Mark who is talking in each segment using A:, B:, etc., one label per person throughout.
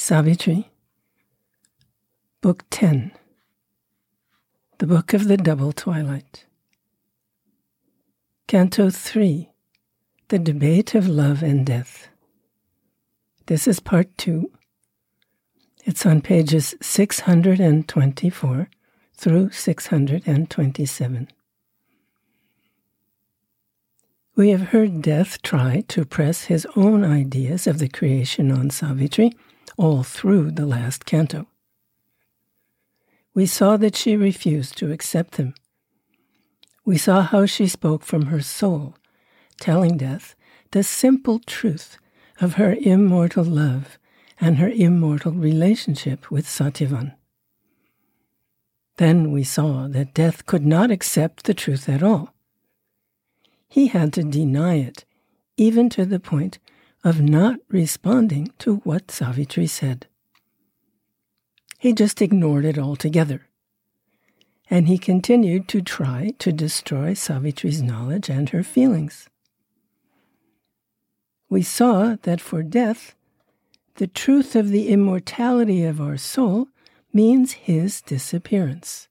A: Savitri, Book 10, The Book of the Double Twilight. Canto 3, The Debate of Love and Death. This is part 2. It's on pages 624 through 627. We have heard Death try to press his own ideas of the creation on Savitri all through the last canto. We saw that she refused to accept them. We saw how she spoke from her soul, telling Death the simple truth of her immortal love and her immortal relationship with Satyavan. Then we saw that Death could not accept the truth at all. He had to deny it, even to the point of not responding to what Savitri said. He just ignored it altogether, and he continued to try to destroy Savitri's knowledge and her feelings. We saw that for Death, the truth of the immortality of our soul means his disappearance.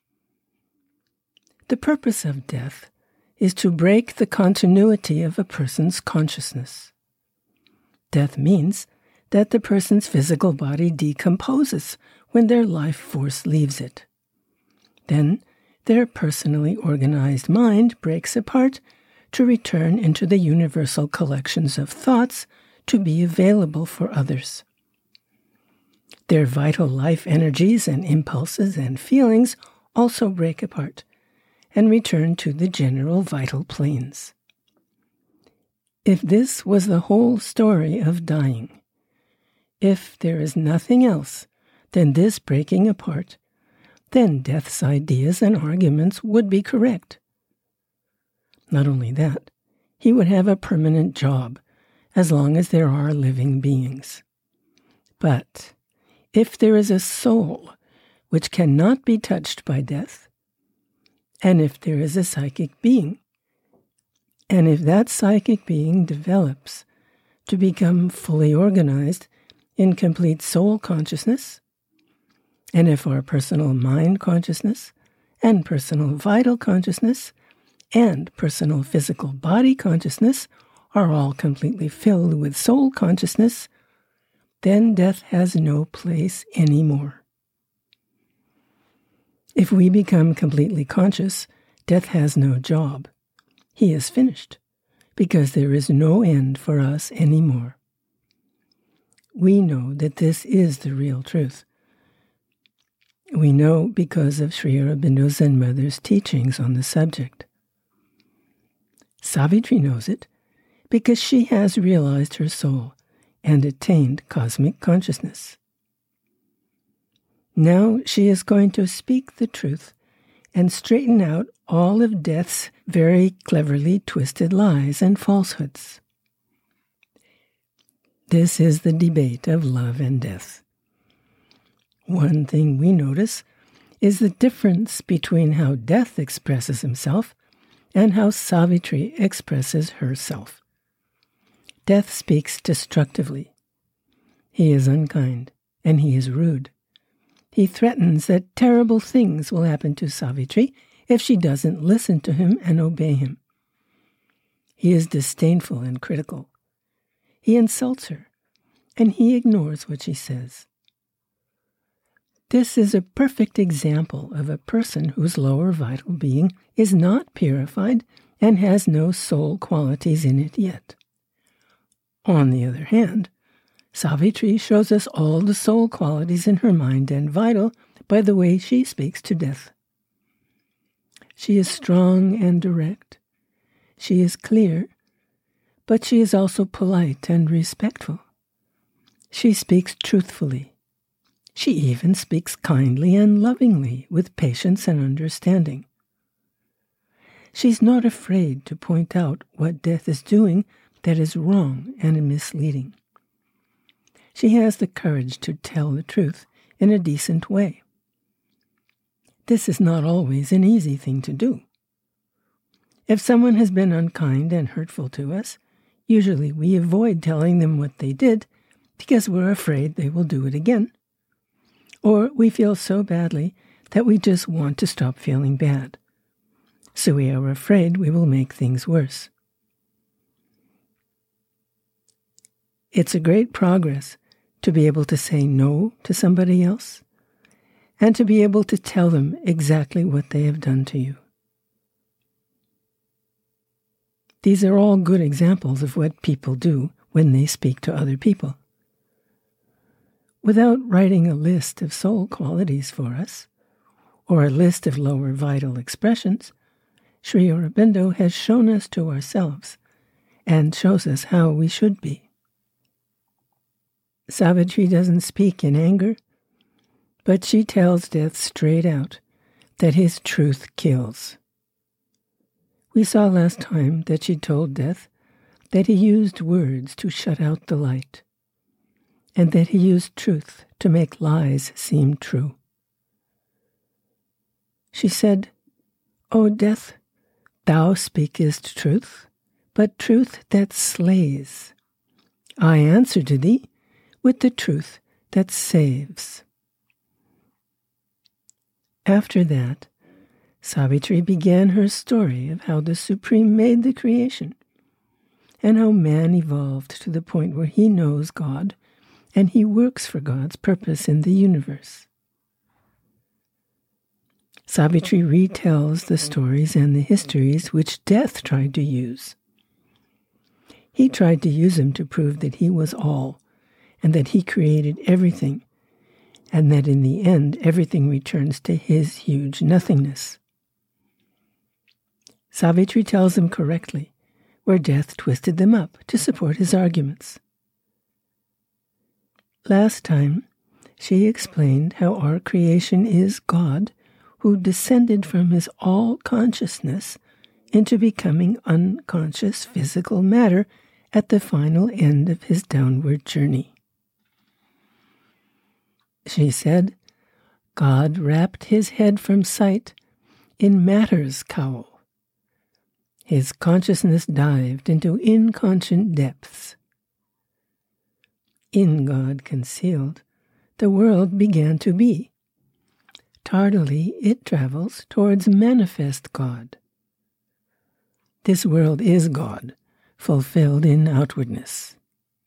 A: The purpose of Death is to break the continuity of a person's consciousness. Death means that the person's physical body decomposes when their life force leaves it. Then their personally organized mind breaks apart to return into the universal collections of thoughts to be available for others. Their vital life energies and impulses and feelings also break apart and return to the general vital planes. If this was the whole story of dying, if there is nothing else than this breaking apart, then Death's ideas and arguments would be correct. Not only that, he would have a permanent job as long as there are living beings. But if there is a soul which cannot be touched by death, and if there is a psychic being, and if that psychic being develops to become fully organized in complete soul consciousness, and if our personal mind consciousness and personal vital consciousness and personal physical body consciousness are all completely filled with soul consciousness, then death has no place anymore. If we become completely conscious, death has no job. He is finished, because there is no end for us anymore. We know that this is the real truth. We know because of Sri Aurobindo Zen Mother's teachings on the subject. Savitri knows it because she has realized her soul and attained cosmic consciousness. Now she is going to speak the truth and straighten out all of Death's very cleverly twisted lies and falsehoods. This is the debate of love and death. One thing we notice is the difference between how Death expresses himself and how Savitri expresses herself. Death speaks destructively. He is unkind, and he is rude. He threatens that terrible things will happen to Savitri if she doesn't listen to him and obey him. He is disdainful and critical. He insults her, and he ignores what she says. This is a perfect example of a person whose lower vital being is not purified and has no soul qualities in it yet. On the other hand, Savitri shows us all the soul qualities in her mind and vital by the way she speaks to death. She is strong and direct. She is clear, but she is also polite and respectful. She speaks truthfully. She even speaks kindly and lovingly with patience and understanding. She's not afraid to point out what death is doing that is wrong and misleading. She has the courage to tell the truth in a decent way. This is not always an easy thing to do. If someone has been unkind and hurtful to us, usually we avoid telling them what they did because we're afraid they will do it again. Or we feel so badly that we just want to stop feeling bad. So we are afraid we will make things worse. It's a great progress to be able to say no to somebody else and to be able to tell them exactly what they have done to you. These are all good examples of what people do when they speak to other people. Without writing a list of soul qualities for us, or a list of lower vital expressions, Sri Aurobindo has shown us to ourselves and shows us how we should be. Savitri doesn't speak in anger, but she tells Death straight out that his truth kills. We saw last time that she told Death that he used words to shut out the light, and that he used truth to make lies seem true. She said, "O Death, thou speakest truth, but truth that slays. I answer to thee with the truth that saves." After that, Savitri began her story of how the Supreme made the creation, and how man evolved to the point where he knows God, and he works for God's purpose in the universe. Savitri retells the stories and the histories which Death tried to use. He tried to use them to prove that he was all, and that he created everything, and that in the end everything returns to his huge nothingness. Savitri tells them correctly, where Death twisted them up to support his arguments. Last time, she explained how our creation is God, who descended from his all-consciousness into becoming unconscious physical matter at the final end of his downward journey. She said, God wrapped his head from sight in matter's cowl. His consciousness dived into inconscient depths. In God concealed, the world began to be. Tardily it travels towards manifest God. This world is God, fulfilled in outwardness.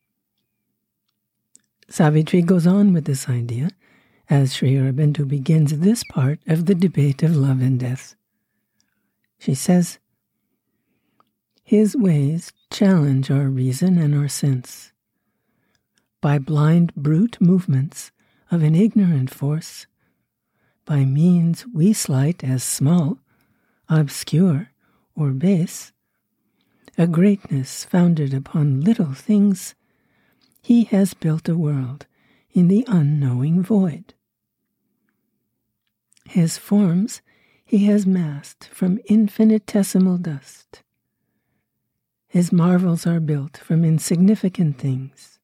A: Savitri goes on with this idea as Sri Aurobindo begins this part of the debate of love and death. She says, his ways challenge our reason and our sense. By blind brute movements of an ignorant force, by means we slight as small, obscure, or base, a greatness founded upon little things, he has built a world in the unknowing void. His forms he has massed from infinitesimal dust. His marvels are built from insignificant things.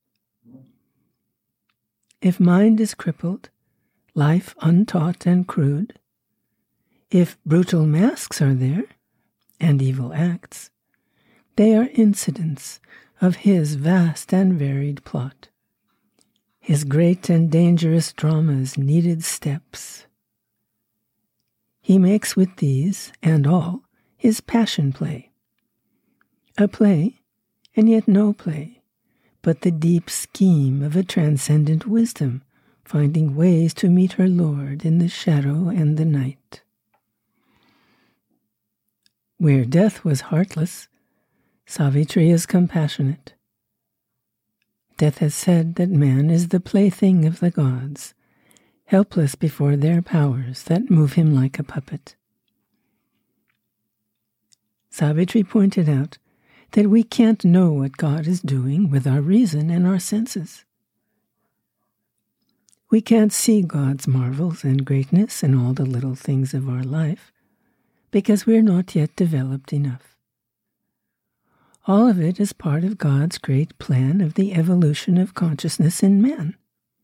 A: If mind is crippled, life untaught and crude, if brutal masks are there, and evil acts, they are incidents of his vast and varied plot. His great and dangerous drama's needed steps. He makes with these and all his passion play. A play, and yet no play, but the deep scheme of a transcendent wisdom, finding ways to meet her Lord in the shadow and the night. Where Death was heartless, Savitri is compassionate. Death has said that man is the plaything of the gods, helpless before their powers that move him like a puppet. Savitri pointed out that we can't know what God is doing with our reason and our senses. We can't see God's marvels and greatness in all the little things of our life because we're not yet developed enough. All of it is part of God's great plan of the evolution of consciousness in man.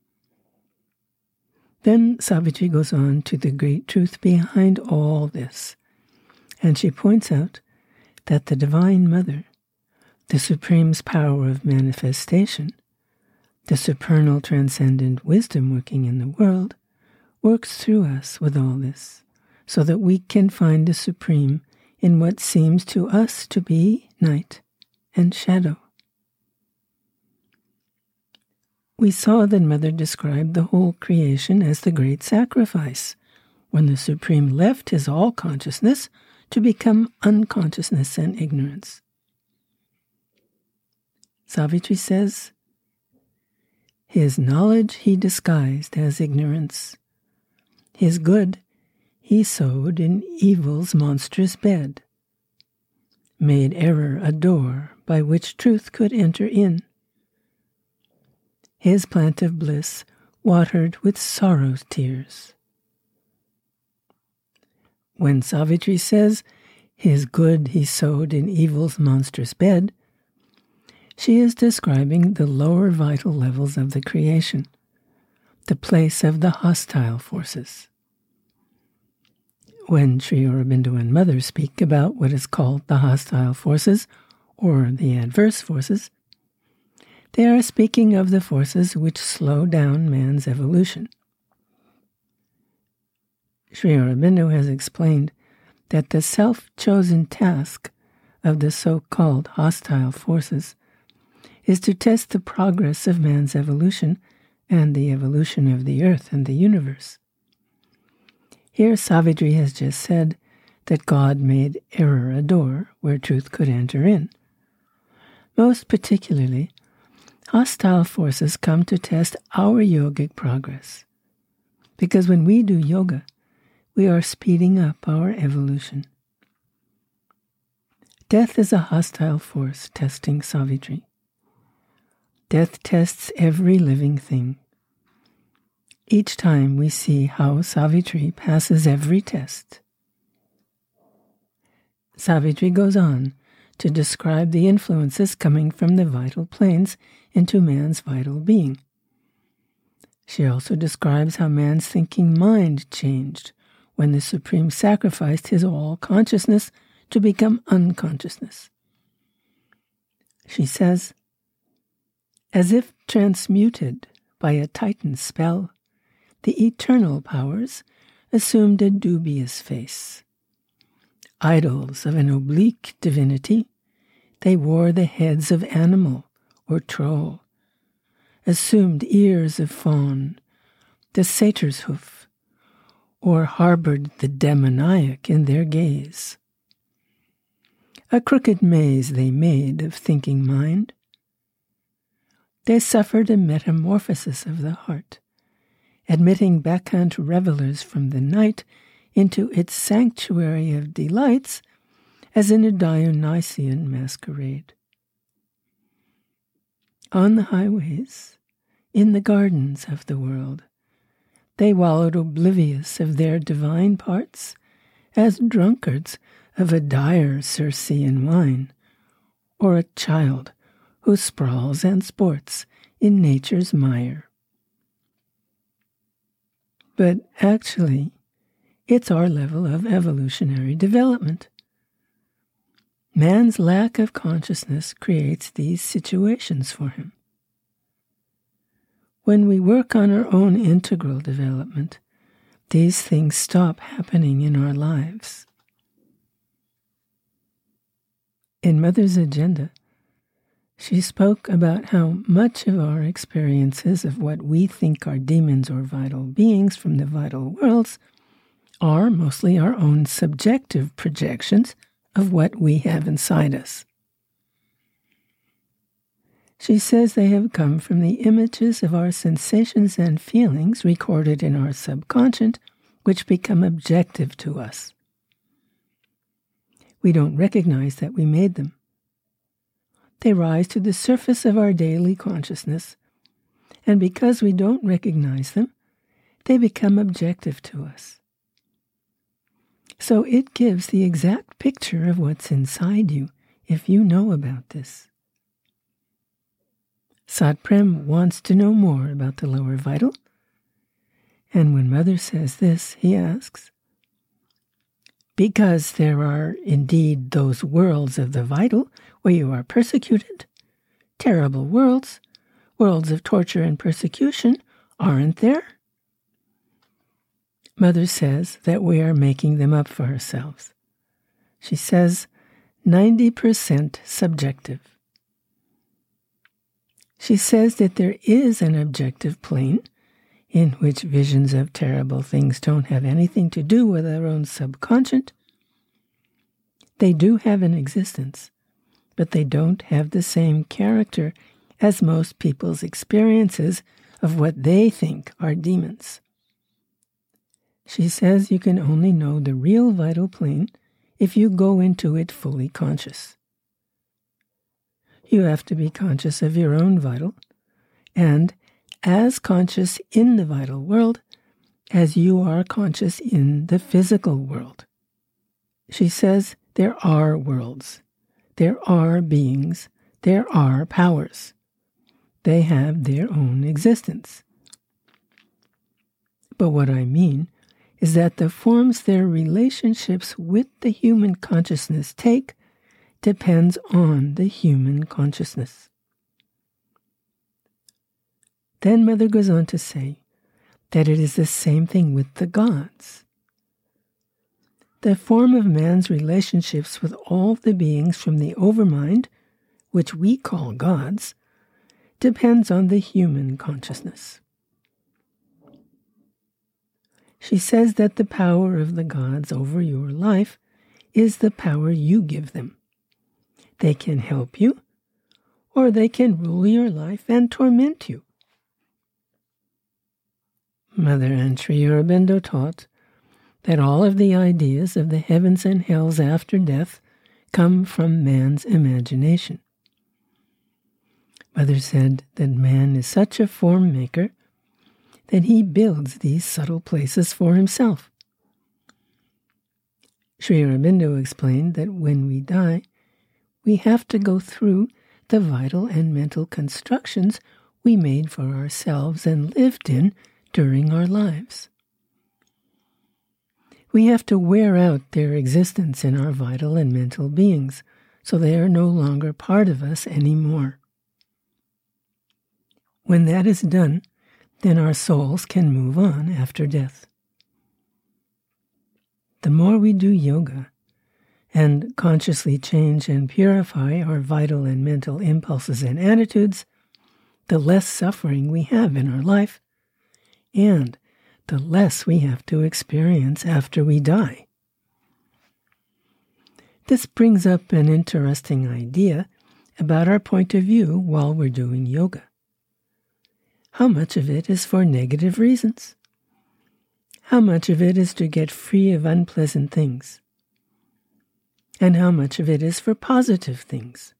A: Then Savitri goes on to the great truth behind all this, and she points out that the Divine Mother, the Supreme's power of manifestation, The supernal transcendent wisdom working in the world works through us with all this, so that we can find the supreme in what seems to us to be night and shadow. We saw that Mother described the whole creation as the great sacrifice, when the Supreme left his all-consciousness to become unconsciousness and ignorance. Savitri says, his knowledge he disguised as ignorance. His good he sowed in evil's monstrous bed, made error a door by which truth could enter in. His plant of bliss watered with sorrow's tears. When Savitri says, his good he sowed in evil's monstrous bed, she is describing the lower vital levels of the creation, the place of the hostile forces. When Sri Aurobindo and Mother speak about what is called the hostile forces, or the adverse forces, they are speaking of the forces which slow down man's evolution. Sri Aurobindo has explained that the self-chosen task of the so-called hostile forces is to test the progress of man's evolution and the evolution of the earth and the universe. Here Savitri has just said that God made error a door where truth could enter in. Most particularly, hostile forces come to test our yogic progress, because when we do yoga, we are speeding up our evolution. Death is a hostile force testing Savitri. Death tests every living thing. Each time we see how Savitri passes every test. Savitri goes on to describe the influences coming from the vital planes into man's vital being. She also describes how man's thinking mind changed when the Supreme sacrificed his all-consciousness to become unconsciousness. She says, as if transmuted by a Titan's spell, the eternal powers assumed a dubious face. Idols of an oblique divinity, they wore the heads of animal or troll, assumed ears of fawn, the satyr's hoof, or harbored the demoniac in their gaze. A crooked maze they made of thinking mind. They suffered a metamorphosis of the heart, admitting bacchant revelers from the night into its sanctuary of delights as in a Dionysian masquerade. On the highways, in the gardens of the world, they wallowed oblivious of their divine parts as drunkards of a dire Circean wine, or a child who sprawls and sports in nature's mire. But actually, it's our level of evolutionary development. Man's lack of consciousness creates these situations for him. When we work on our own integral development, these things stop happening in our lives. In Mother's agenda, she spoke about how much of our experiences of what we think are demons or vital beings from the vital worlds are mostly our own subjective projections of what we have inside us. She says they have come from the images of our sensations and feelings recorded in our subconscious, which become objective to us. We don't recognize that we made them. They rise to the surface of our daily consciousness, and because we don't recognize them, they become objective to us. So it gives the exact picture of what's inside you if you know about this. Satprem wants to know more about the lower vital, and when Mother says this, he asks, because there are indeed those worlds of the vital where you are persecuted, terrible worlds worlds of torture and persecution, aren't there? Mother says that we are making them up for ourselves. She says 90% subjective. She says that there is an objective plane in which visions of terrible things don't have anything to do with our own subconscious. They do have an existence, but they don't have the same character as most people's experiences of what they think are demons. She says you can only know the real vital plane if you go into it fully conscious. You have to be conscious of your own vital, and as conscious in the vital world as you are conscious in the physical world. She says there are worlds, there are beings, there are powers. They have their own existence. But what I mean is that the forms their relationships with the human consciousness take depends on the human consciousness. Then Mother goes on to say that it is the same thing with the gods. The form of man's relationships with all the beings from the overmind, which we call gods, depends on the human consciousness. She says that the power of the gods over your life is the power you give them. They can help you, or they can rule your life and torment you. Mother and Sri Aurobindo taught that all of the ideas of the heavens and hells after death come from man's imagination. Mother said that man is such a form maker that he builds these subtle places for himself. Sri Aurobindo explained that when we die, we have to go through the vital and mental constructions we made for ourselves and lived in during our lives. We have to wear out their existence in our vital and mental beings, so they are no longer part of us anymore. When that is done, then our souls can move on after death. The more we do yoga and consciously change and purify our vital and mental impulses and attitudes, the less suffering we have in our life, and the less we have to experience after we die. This brings up an interesting idea about our point of view while we're doing yoga. How much of it is for negative reasons? How much of it is to get free of unpleasant things? And how much of it is for positive things?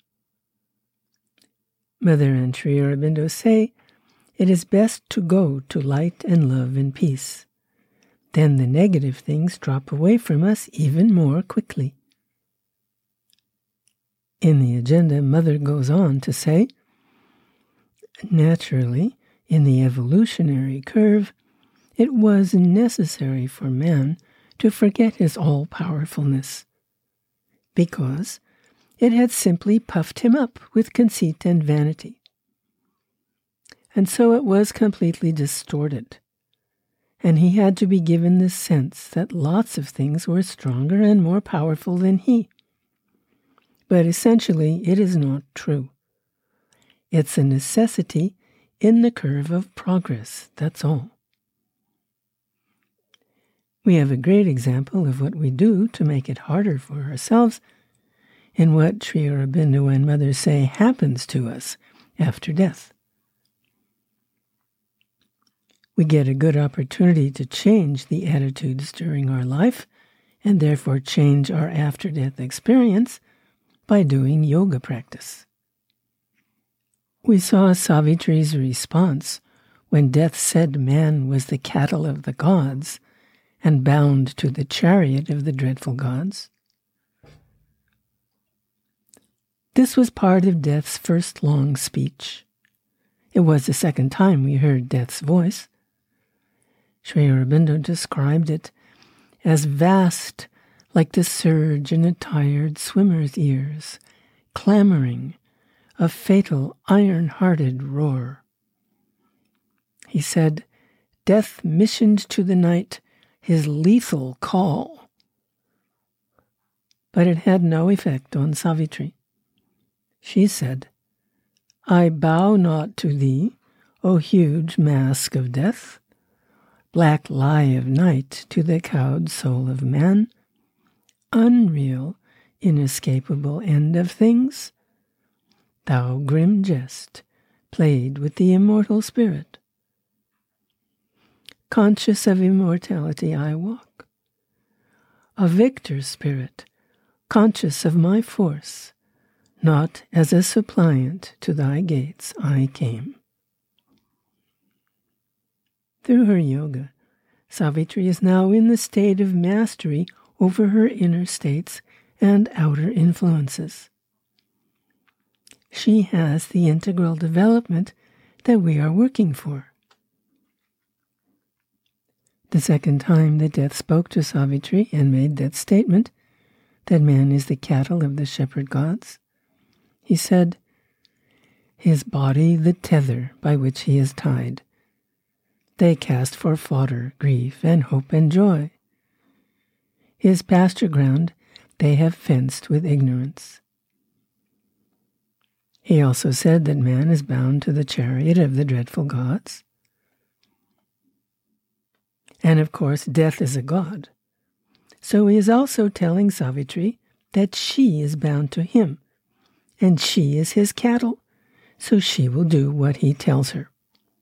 A: Mother and Sri Aurobindo say it is best to go to light and love and peace. Then the negative things drop away from us even more quickly. In the agenda, Mother goes on to say, naturally, in the evolutionary curve, it was necessary for man to forget his all-powerfulness, because it had simply puffed him up with conceit and vanity. And so it was completely distorted, and he had to be given the sense that lots of things were stronger and more powerful than he. But essentially, it is not true. It's a necessity in the curve of progress, that's all. We have a great example of what we do to make it harder for ourselves in what Sri Aurobindo and Mother say happens to us after death. We get a good opportunity to change the attitudes during our life and therefore change our after-death experience by doing yoga practice. We saw Savitri's response when death said man was the cattle of the gods and bound to the chariot of the dreadful gods. This was part of Death's first long speech. It was the second time we heard Death's voice. Sri Aurobindo described it as vast, like the surge in a tired swimmer's ears, clamoring, a fatal, iron-hearted roar. He said, "Death missioned to the night his lethal call." But it had no effect on Savitri. She said, "I bow not to thee, O huge mask of death, black lie of night to the cowed soul of man, unreal, inescapable end of things, thou grim jest played with the immortal spirit. Conscious of immortality I walk, a victor spirit, conscious of my force, not as a suppliant to thy gates I came." Through her yoga, Savitri is now in the state of mastery over her inner states and outer influences. She has the integral development that we are working for. The second time that Death spoke to Savitri and made that statement, that man is the cattle of the shepherd gods, he said, "His body the tether by which he is tied. They cast for fodder grief and hope and joy. His pasture ground they have fenced with ignorance." He also said that man is bound to the chariot of the dreadful gods. And of course, Death is a god. So he is also telling Savitri that she is bound to him, and she is his cattle, so she will do what he tells her.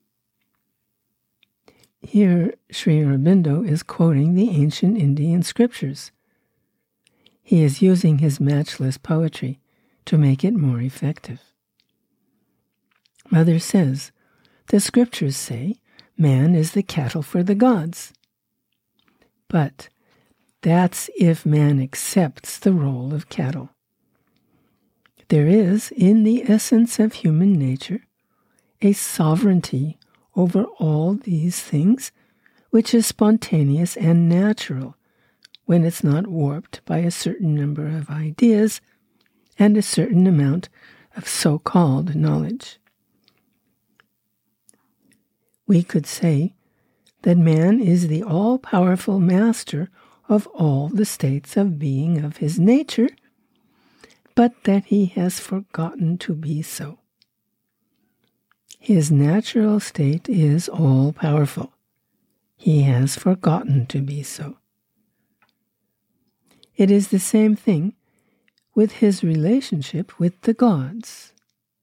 A: Here, Sri Aurobindo is quoting the ancient Indian scriptures. He is using his matchless poetry to make it more effective. Mother says, the scriptures say man is the cattle for the gods. But that's if man accepts the role of cattle. There is, in the essence of human nature, a sovereignty over all these things which is spontaneous and natural when it's not warped by a certain number of ideas and a certain amount of so-called knowledge. We could say that man is the all-powerful master of all the states of being of his nature, but that he has forgotten to be so. His natural state is all-powerful. He has forgotten to be so. It is the same thing with his relationship with the gods.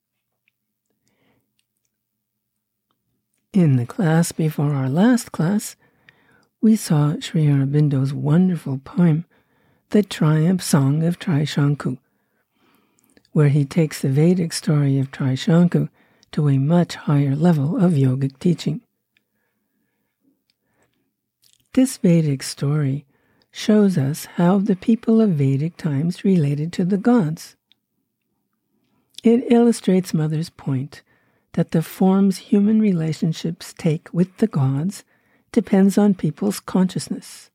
A: In the class before our last class, we saw Sri Aurobindo's wonderful poem, The Triumph Song of Trishanku, where he takes the Vedic story of Trishanku to a much higher level of yogic teaching. This Vedic story shows us how the people of Vedic times related to the gods. It illustrates Mother's point that the forms human relationships take with the gods depends on people's consciousness.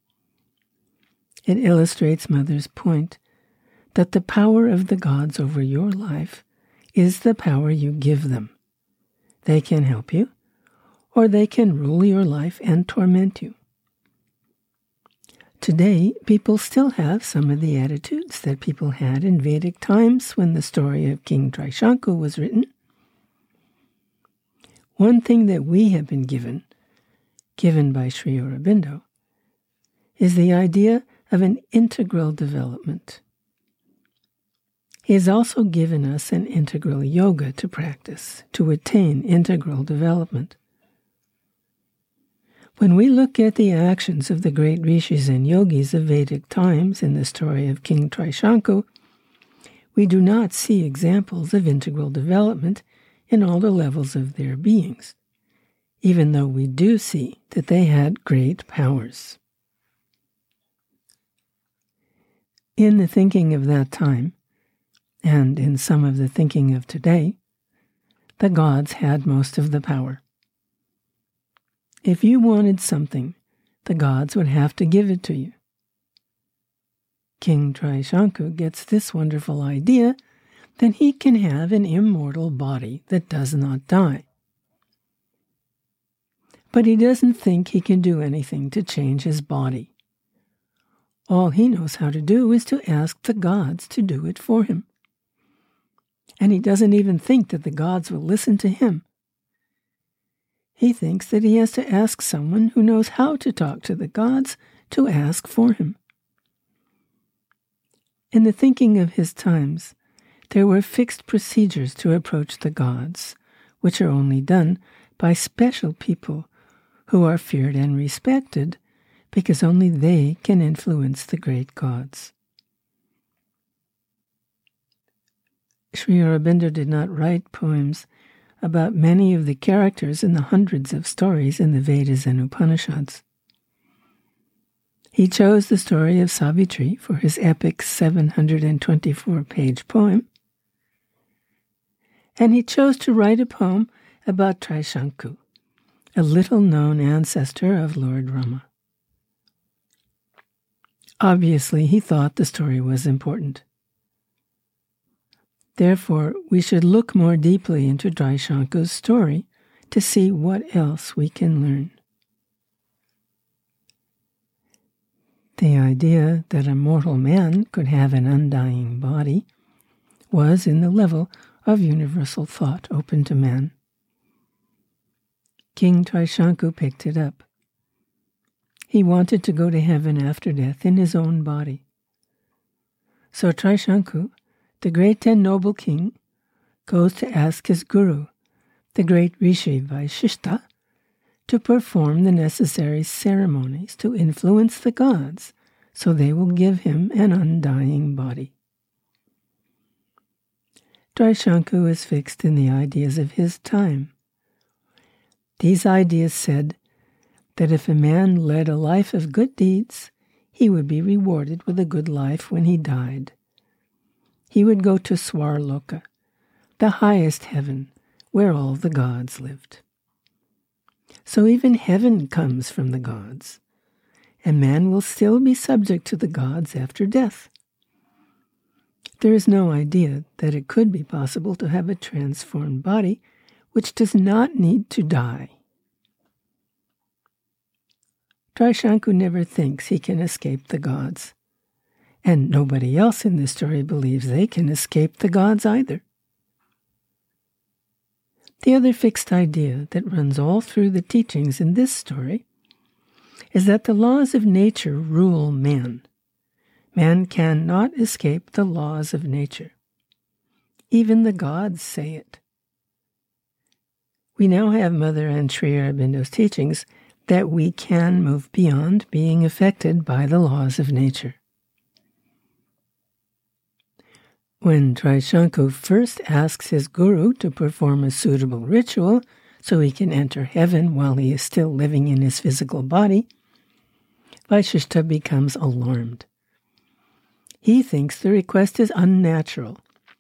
A: It illustrates Mother's point that the power of the gods over your life is the power you give them. They can help you, or they can rule your life and torment you. Today, people still have some of the attitudes that people had in Vedic times when the story of King Trishanku was written. One thing that we have been given by Sri Aurobindo, is the idea of an integral development. He has also given us an integral yoga to practice to attain integral development. When we look at the actions of the great rishis and yogis of Vedic times in the story of King Trishanku, we do not see examples of integral development in all the levels of their beings, even though we do see that they had great powers. In the thinking of that time, and in some of the thinking of today, the gods had most of the power. If you wanted something, the gods would have to give it to you. King Trishanku gets this wonderful idea then he can have an immortal body that does not die. But he doesn't think he can do anything to change his body. All he knows how to do is to ask the gods to do it for him. And he doesn't even think that the gods will listen to him. He thinks that he has to ask someone who knows how to talk to the gods to ask for him. In the thinking of his times, there were fixed procedures to approach the gods, which are only done by special people who are feared and respected, because only they can influence the great gods. Sri Aurobindo did not write poems about many of the characters in the hundreds of stories in the Vedas and Upanishads. He chose the story of Savitri for his epic 724-page poem, and he chose to write a poem about Trishanku, a little-known ancestor of Lord Rama. Obviously, he thought the story was important. Therefore, we should look more deeply into Trishanku's story to see what else we can learn. The idea that a mortal man could have an undying body was in the level of universal thought open to man. King Trishanku picked it up. He wanted to go to heaven after death in his own body. So Trishanku, the great and noble king, goes to ask his guru, the great Rishi Vaishishta, to perform the necessary ceremonies to influence the gods so they will give him an undying body. Trishanku is fixed in the ideas of his time. These ideas said that if a man led a life of good deeds, he would be rewarded with a good life when he died. He would go to Swarloka, the highest heaven, where all the gods lived. So even heaven comes from the gods, and man will still be subject to the gods after death. There is no idea that it could be possible to have a transformed body which does not need to die. Trishanku never thinks he can escape the gods, and nobody else in this story believes they can escape the gods either. The other fixed idea that runs all through the teachings in this story is that the laws of nature rule man. Man cannot escape the laws of nature. Even the gods say it. We now have Mother and Sri Aurobindo's teachings that we can move beyond being affected by the laws of nature. When Trishanku first asks his guru to perform a suitable ritual so he can enter heaven while he is still living in his physical body, Vaishishta becomes alarmed. He thinks the request is unnatural.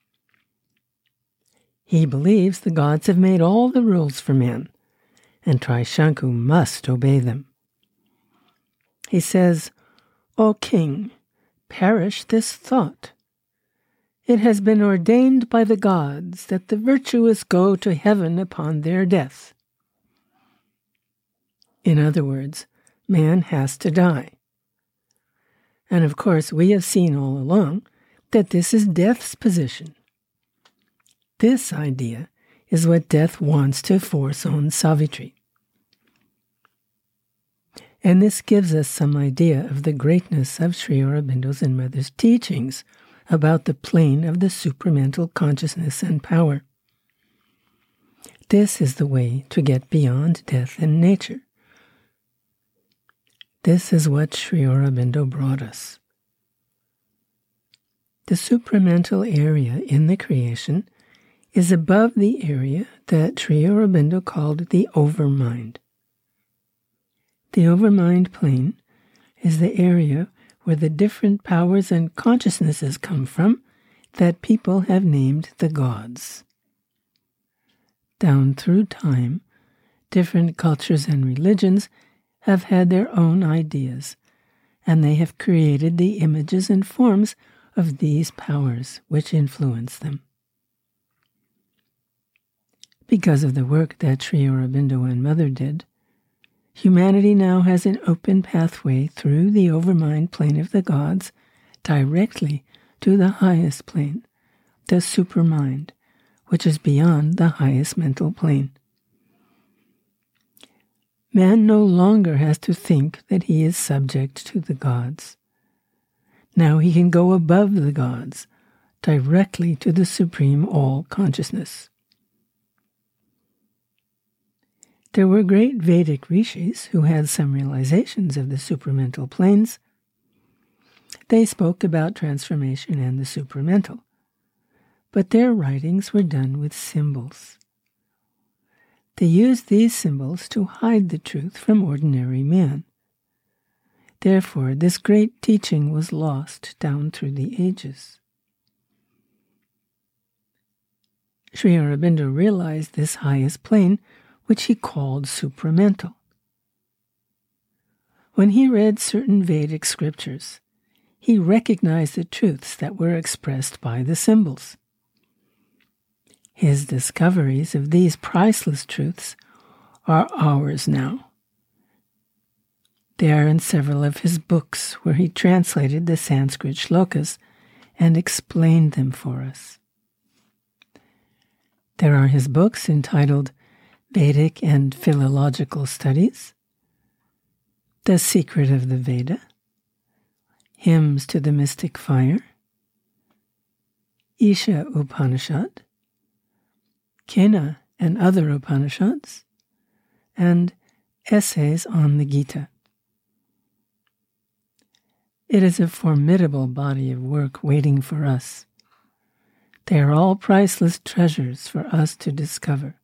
A: He believes the gods have made all the rules for man, and Trishanku must obey them. He says, "O king, perish this thought. It has been ordained by the gods that the virtuous go to heaven upon their death." In other words, man has to die. And of course, we have seen all along that this is death's position. This idea is what death wants to force on Savitri. And this gives us some idea of the greatness of Sri Aurobindo's and Mother's teachings about the plane of the supramental consciousness and power. This is the way to get beyond death and nature. This is what Sri Aurobindo brought us. The supramental area in the creation is above the area that Sri Aurobindo called the overmind. The overmind plane is the area where the different powers and consciousnesses come from that people have named the gods. Down through time, different cultures and religions have had their own ideas, and they have created the images and forms of these powers which influence them. Because of the work that Sri Aurobindo and Mother did, humanity now has an open pathway through the overmind plane of the gods directly to the highest plane, the supermind, which is beyond the highest mental plane. Man no longer has to think that he is subject to the gods. Now he can go above the gods, directly to the supreme all-consciousness. There were great Vedic rishis who had some realizations of the supramental planes. They spoke about transformation and the supramental, but their writings were done with symbols. They used these symbols to hide the truth from ordinary man. Therefore, this great teaching was lost down through the ages. Sri Aurobindo realized this highest plane, which he called supramental. When he read certain Vedic scriptures, he recognized the truths that were expressed by the symbols. His discoveries of these priceless truths are ours now. They are in several of his books where he translated the Sanskrit shlokas and explained them for us. There are his books entitled Vedic and Philological Studies, The Secret of the Veda, Hymns to the Mystic Fire, Isha Upanishad, Kena and Other Upanishads, and Essays on the Gita. It is a formidable body of work waiting for us. They are all priceless treasures for us to discover.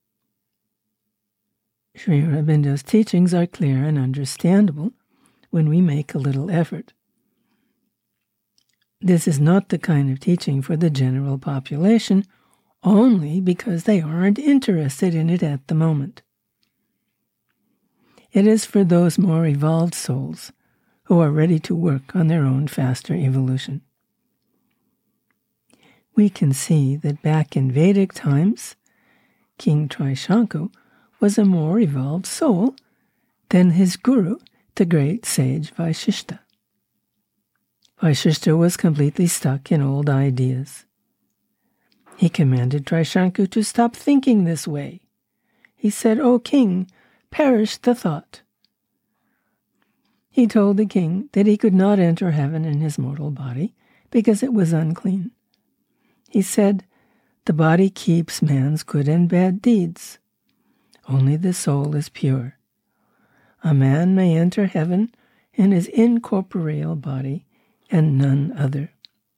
A: Sri Aurobindo's teachings are clear and understandable when we make a little effort. This is not the kind of teaching for the general population, only because they aren't interested in it at the moment. It is for those more evolved souls who are ready to work on their own faster evolution. We can see that back in Vedic times, King Trishanku was a more evolved soul than his guru, the great sage Vaishishta. Vaishishta was completely stuck in old ideas. He commanded Trishanku to stop thinking this way. He said, "O king, perish the thought." He told the king that he could not enter heaven in his mortal body because it was unclean. He said, "The body keeps man's good and bad deeds. Only the soul is pure. A man may enter heaven in his incorporeal body and none other."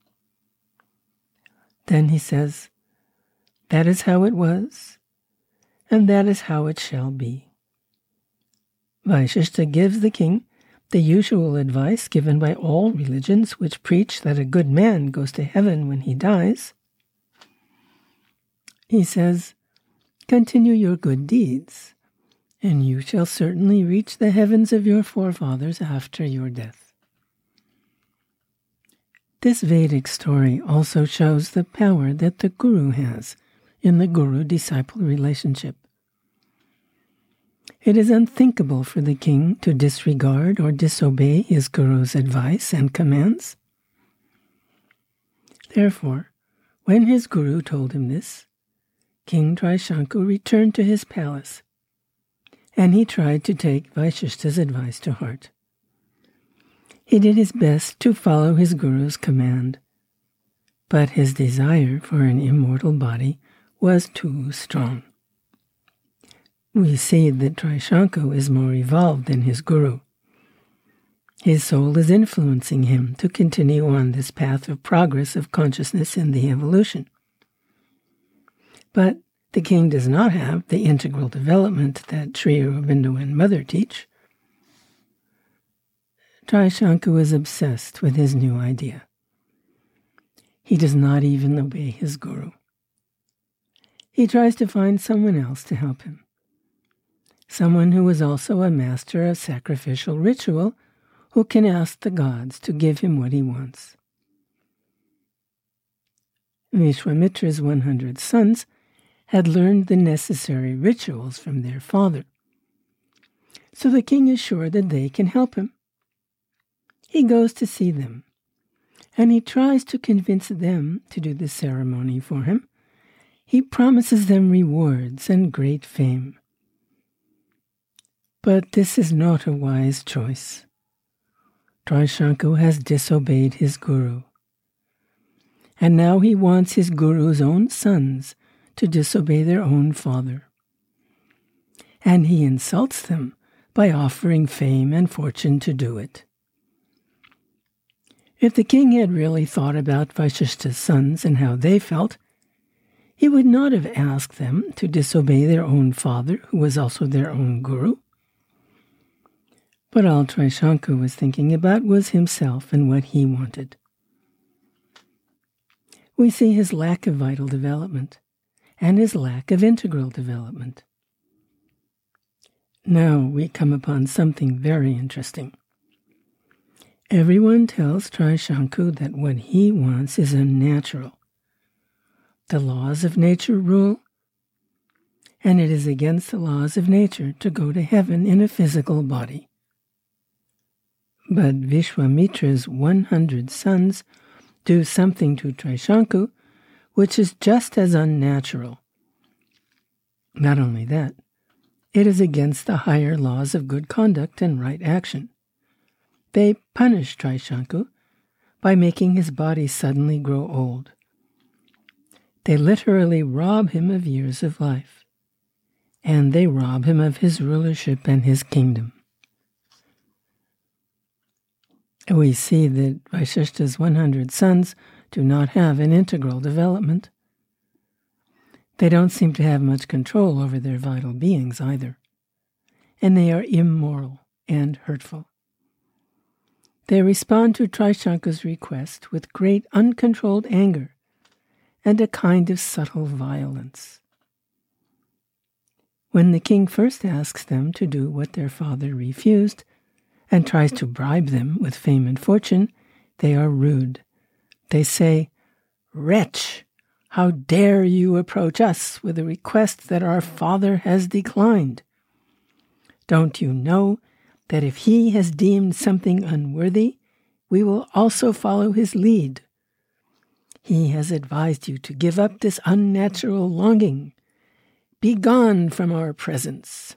A: Then he says, "That is how it was, and that is how it shall be." Vaishishta gives the king the usual advice given by all religions which preach that a good man goes to heaven when he dies. He says, "Continue your good deeds, and you shall certainly reach the heavens of your forefathers after your death." This Vedic story also shows the power that the guru has in the guru-disciple relationship. It is unthinkable for the king to disregard or disobey his guru's advice and commands. Therefore, when his guru told him this, King Trishanku returned to his palace, and he tried to take Vaishishta's advice to heart. He did his best to follow his guru's command, but his desire for an immortal body was too strong. We see that Trishanku is more evolved than his guru. His soul is influencing him to continue on this path of progress of consciousness in the evolution. But the king does not have the integral development that Sri Aurobindo and Mother teach. Trishanku is obsessed with his new idea. He does not even obey his guru. He tries to find someone else to help him. Someone who is also a master of sacrificial ritual, who can ask the gods to give him what he wants. Vishwamitra's 100 sons had learned the necessary rituals from their father. So the king is sure that they can help him. He goes to see them, and he tries to convince them to do the ceremony for him. He promises them rewards and great fame. But this is not a wise choice. Trishanku has disobeyed his guru. And now he wants his guru's own sons to disobey their own father. And he insults them by offering fame and fortune to do it. If the king had really thought about Vaishishta's sons and how they felt, he would not have asked them to disobey their own father, who was also their own guru. But all Trishanku was thinking about was himself and what he wanted. We see his lack of vital development and his lack of integral development. Now we come upon something very interesting. Everyone tells Trishanku that what he wants is unnatural. The laws of nature rule, and it is against the laws of nature to go to heaven in a physical body. But Vishwamitra's 100 sons do something to Trishanku which is just as unnatural. Not only that, it is against the higher laws of good conduct and right action. They punish Trishanku by making his body suddenly grow old. They literally rob him of years of life, and they rob him of his rulership and his kingdom. We see that Vaishishta's 100 sons do not have an integral development. They don't seem to have much control over their vital beings either, and they are immoral and hurtful. They respond to Trishanku's request with great uncontrolled anger and a kind of subtle violence. When the king first asks them to do what their father refused and tries to bribe them with fame and fortune, they are rude. They say, "Wretch, how dare you approach us with a request that our father has declined? Don't you know that if he has deemed something unworthy, we will also follow his lead? He has advised you to give up this unnatural longing. Be gone from our presence."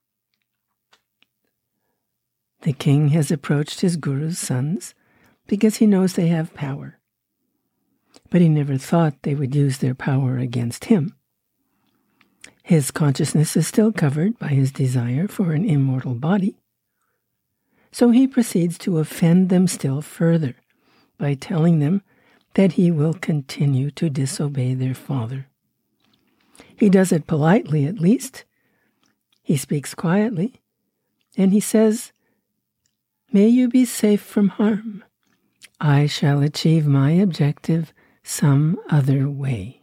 A: The king has approached his guru's sons because he knows they have power. But he never thought they would use their power against him. His consciousness is still covered by his desire for an immortal body. So he proceeds to offend them still further by telling them that he will continue to disobey their father. He does it politely, at least. He speaks quietly, and he says, "May you be safe from harm. I shall achieve my objective some other way."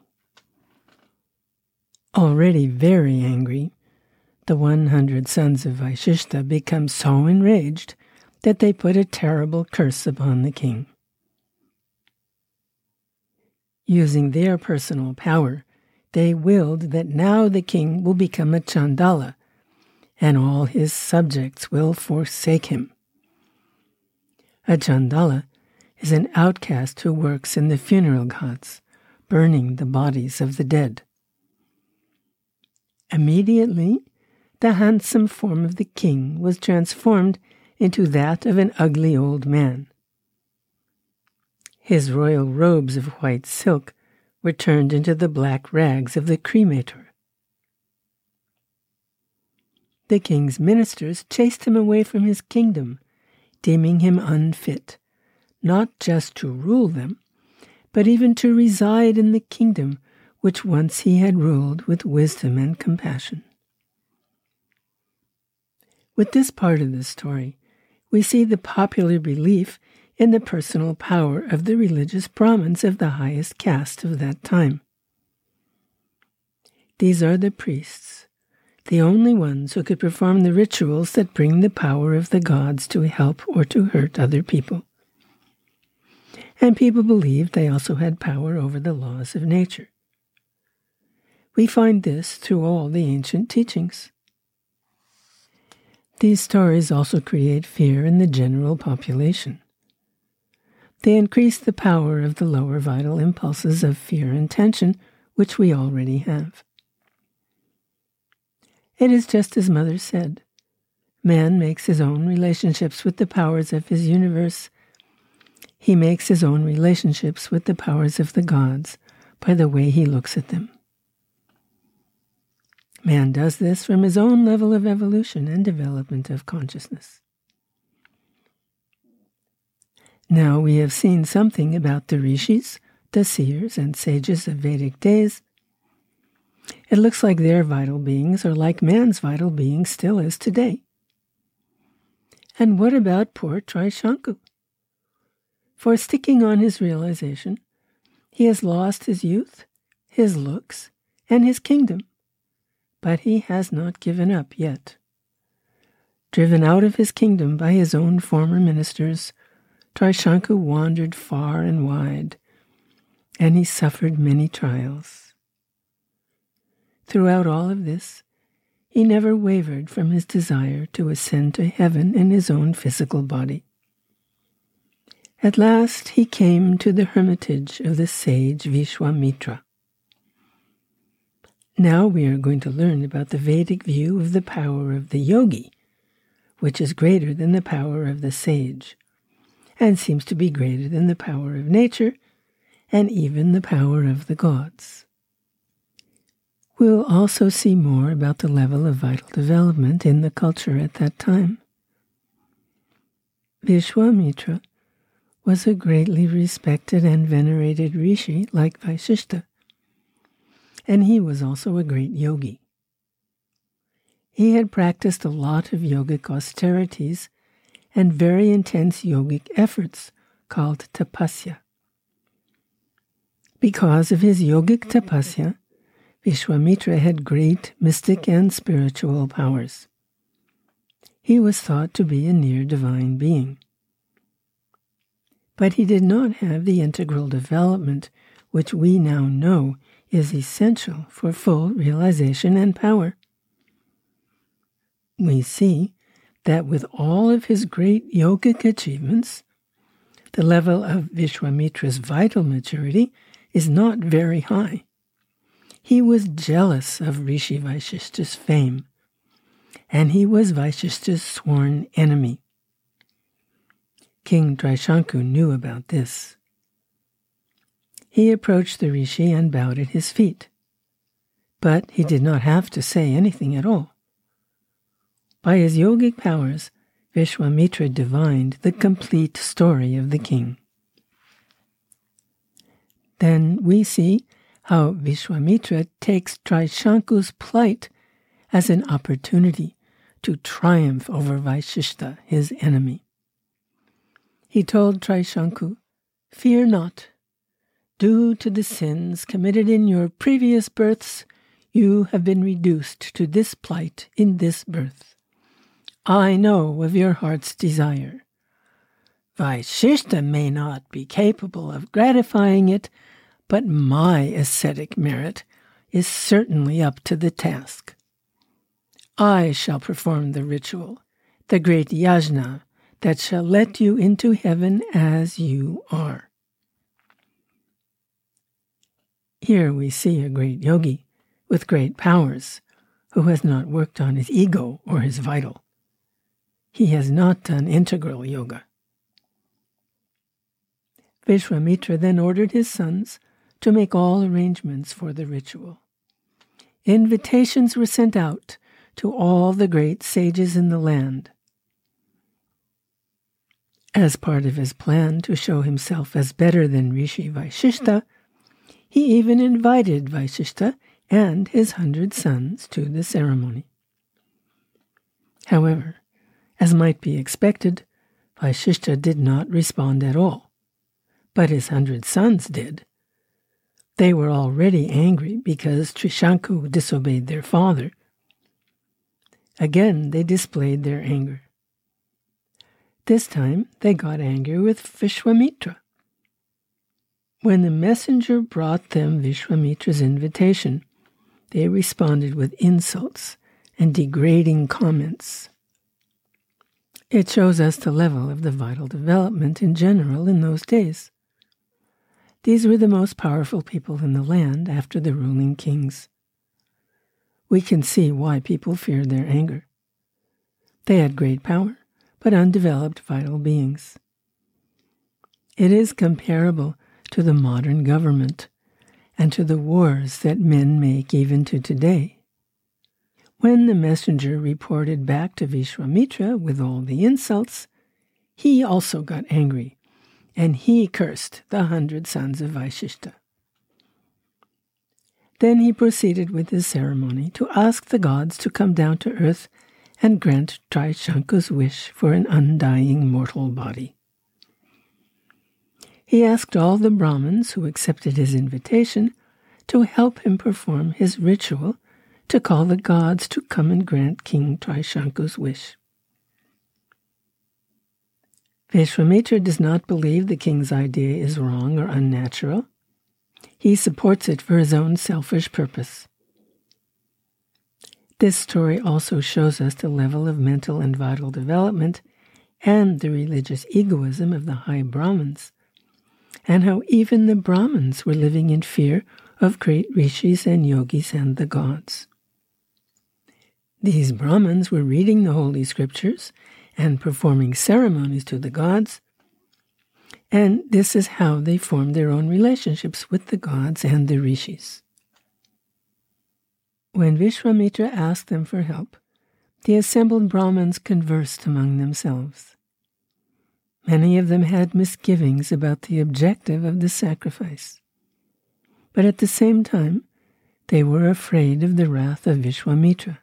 A: Already very angry, the 100 sons of Vaishishta become so enraged that they put a terrible curse upon the king. Using their personal power, they willed that now the king will become a Chandala, and all his subjects will forsake him. A Chandala is an outcast who works in the funeral ghats, burning the bodies of the dead. Immediately, the handsome form of the king was transformed into that of an ugly old man. His royal robes of white silk were turned into the black rags of the cremator. The king's ministers chased him away from his kingdom, deeming him unfit, not just to rule them, but even to reside in the kingdom which once he had ruled with wisdom and compassion. With this part of the story, we see the popular belief in the personal power of the religious Brahmins of the highest caste of that time. These are the priests, the only ones who could perform the rituals that bring the power of the gods to help or to hurt other people. And people believed they also had power over the laws of nature. We find this through all the ancient teachings. These stories also create fear in the general population. They increase the power of the lower vital impulses of fear and tension, which we already have. It is just as Mother said. Man makes his own relationships with the powers of his universe. He makes his own relationships with the powers of the gods by the way he looks at them. Man does this from his own level of evolution and development of consciousness. Now we have seen something about the rishis, the seers and sages of Vedic days. It looks like their vital beings are like man's vital being still is today. And what about poor Trishanku? For sticking on his realization, he has lost his youth, his looks, and his kingdom. But he has not given up yet. Driven out of his kingdom by his own former ministers, Trishanku wandered far and wide, and he suffered many trials. Throughout all of this, he never wavered from his desire to ascend to heaven in his own physical body. At last he came to the hermitage of the sage Vishwamitra. Now we are going to learn about the Vedic view of the power of the yogi, which is greater than the power of the sage, and seems to be greater than the power of nature, and even the power of the gods. We'll also see more about the level of vital development in the culture at that time. Vishwamitra was a greatly respected and venerated rishi like Vaishishta, and he was also a great yogi. He had practiced a lot of yogic austerities and very intense yogic efforts called tapasya. Because of his yogic tapasya, Vishwamitra had great mystic and spiritual powers. He was thought to be a near-divine being. But he did not have the integral development which we now know is essential for full realization and power. We see that with all of his great yogic achievements, the level of Vishwamitra's vital maturity is not very high. He was jealous of Rishi Vaishishta's fame, and he was Vaishishta's sworn enemy. King Trishanku knew about this. He approached the rishi and bowed at his feet, but he did not have to say anything at all. By his yogic powers, Vishwamitra divined the complete story of the king. Then we see how Vishwamitra takes Trishanku's plight as an opportunity to triumph over Vaishishta, his enemy. He told Trishanku, "Fear not. Due to the sins committed in your previous births, you have been reduced to this plight in this birth. I know of your heart's desire. Vaishishta may not be capable of gratifying it, but my ascetic merit is certainly up to the task. I shall perform the ritual, the great yajna, that shall let you into heaven as you are." Here we see a great yogi with great powers who has not worked on his ego or his vital. He has not done integral yoga. Vishwamitra then ordered his sons to make all arrangements for the ritual. Invitations were sent out to all the great sages in the land. As part of his plan to show himself as better than Rishi Vaishishta, he even invited Vaishishta and his 100 sons to the ceremony. However, as might be expected, Vaishishta did not respond at all, but his 100 sons did. They were already angry because Trishanku disobeyed their father. Again, they displayed their anger. This time, they got angry with Vishwamitra. When the messenger brought them Vishwamitra's invitation, they responded with insults and degrading comments. It shows us the level of the vital development in general in those days. These were the most powerful people in the land after the ruling kings. We can see why people feared their anger. They had great power, but undeveloped vital beings. It is comparable to the modern government and to the wars that men make even to today. When the messenger reported back to Vishwamitra with all the insults, he also got angry, and he cursed the 100 sons of Vaishishta. Then he proceeded with his ceremony to ask the gods to come down to earth and grant Trishanku's wish for an undying mortal body. He asked all the Brahmins who accepted his invitation to help him perform his ritual to call the gods to come and grant King Trishanku's wish. Vishwamitra does not believe the king's idea is wrong or unnatural. He supports it for his own selfish purpose. This story also shows us the level of mental and vital development and the religious egoism of the high Brahmins, and how even the Brahmins were living in fear of great rishis and yogis and the gods. These Brahmins were reading the holy scriptures and performing ceremonies to the gods, and this is how they formed their own relationships with the gods and the rishis. When Vishwamitra asked them for help, the assembled Brahmins conversed among themselves. Many of them had misgivings about the objective of the sacrifice, but at the same time, they were afraid of the wrath of Vishwamitra.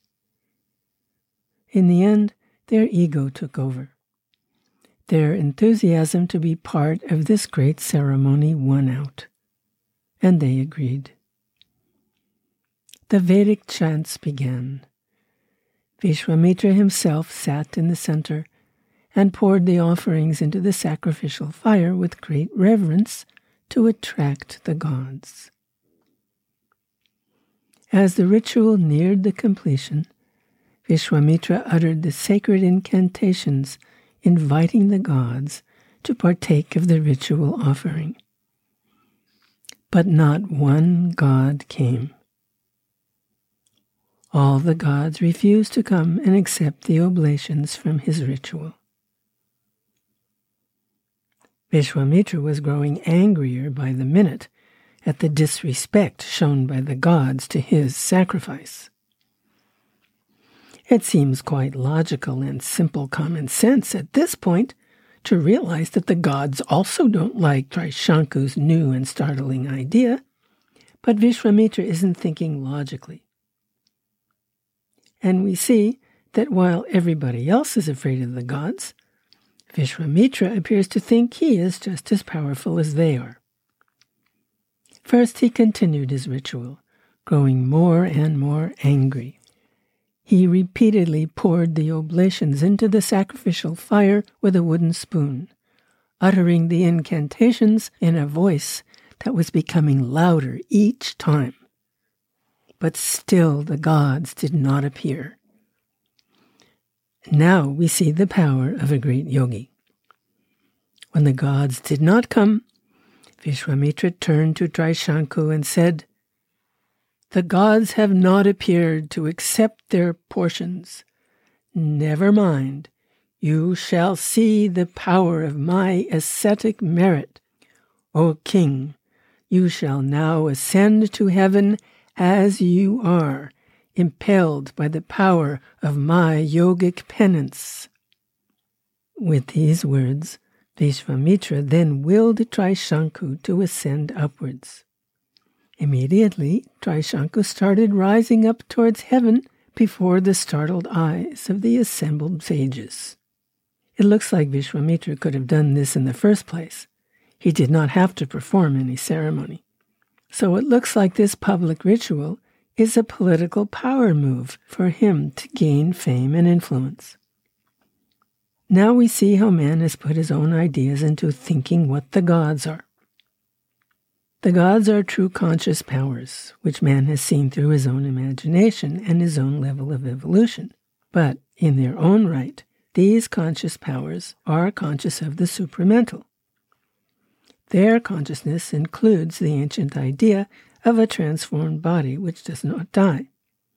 A: In the end, their ego took over. Their enthusiasm to be part of this great ceremony won out, and they agreed. The Vedic chants began. Vishwamitra himself sat in the center and poured the offerings into the sacrificial fire with great reverence to attract the gods. As the ritual neared the completion, Vishwamitra uttered the sacred incantations, inviting the gods to partake of the ritual offering. But not one god came. All the gods refused to come and accept the oblations from his ritual. Vishwamitra was growing angrier by the minute at the disrespect shown by the gods to his sacrifice. It seems quite logical and simple common sense at this point to realize that the gods also don't like Trishanku's new and startling idea, but Vishwamitra isn't thinking logically. And we see that while everybody else is afraid of the gods, Vishwamitra appears to think he is just as powerful as they are. First, he continued his ritual, growing more and more angry. He repeatedly poured the oblations into the sacrificial fire with a wooden spoon, uttering the incantations in a voice that was becoming louder each time. But still the gods did not appear. Now we see the power of a great yogi. When the gods did not come, Vishwamitra turned to Trishanku and said, "The gods have not appeared to accept their portions. Never mind, you shall see the power of my ascetic merit. O king, you shall now ascend to heaven as you are, impelled by the power of my yogic penance." With these words, Vishwamitra then willed Trishanku to ascend upwards. Immediately, Trishanku started rising up towards heaven before the startled eyes of the assembled sages. It looks like Vishwamitra could have done this in the first place. He did not have to perform any ceremony. So it looks like this public ritual is a political power move for him to gain fame and influence. Now we see how man has put his own ideas into thinking what the gods are. The gods are true conscious powers, which man has seen through his own imagination and his own level of evolution. But in their own right, these conscious powers are conscious of the supramental. Their consciousness includes the ancient idea of a transformed body which does not die.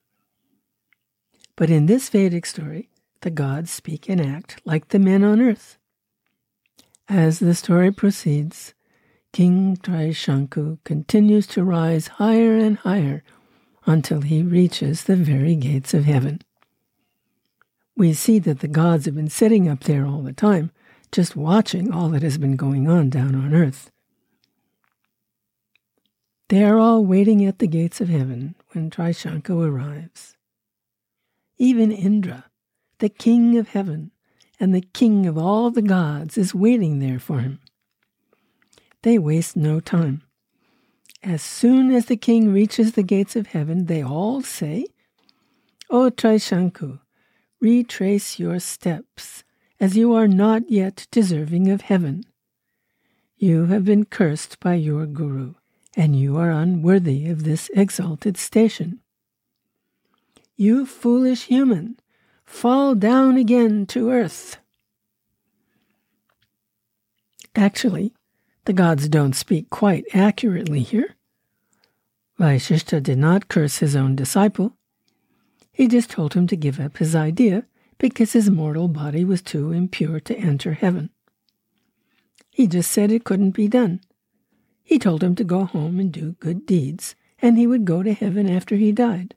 A: But in this Vedic story, the gods speak and act like the men on earth. As the story proceeds, King Trishanku continues to rise higher and higher until he reaches the very gates of heaven. We see that the gods have been sitting up there all the time, just watching all that has been going on down on earth. They are all waiting at the gates of heaven when Trishanku arrives. Even Indra, the king of heaven and the king of all the gods, is waiting there for him. They waste no time. As soon as the king reaches the gates of heaven, they all say, "O Trishanku, retrace your steps, as you are not yet deserving of heaven. You have been cursed by your guru, and you are unworthy of this exalted station. You foolish human, fall down again to earth." Actually, the gods don't speak quite accurately here. Vasishtha did not curse his own disciple. He just told him to give up his idea because his mortal body was too impure to enter heaven. He just said it couldn't be done. He told him to go home and do good deeds, and he would go to heaven after he died.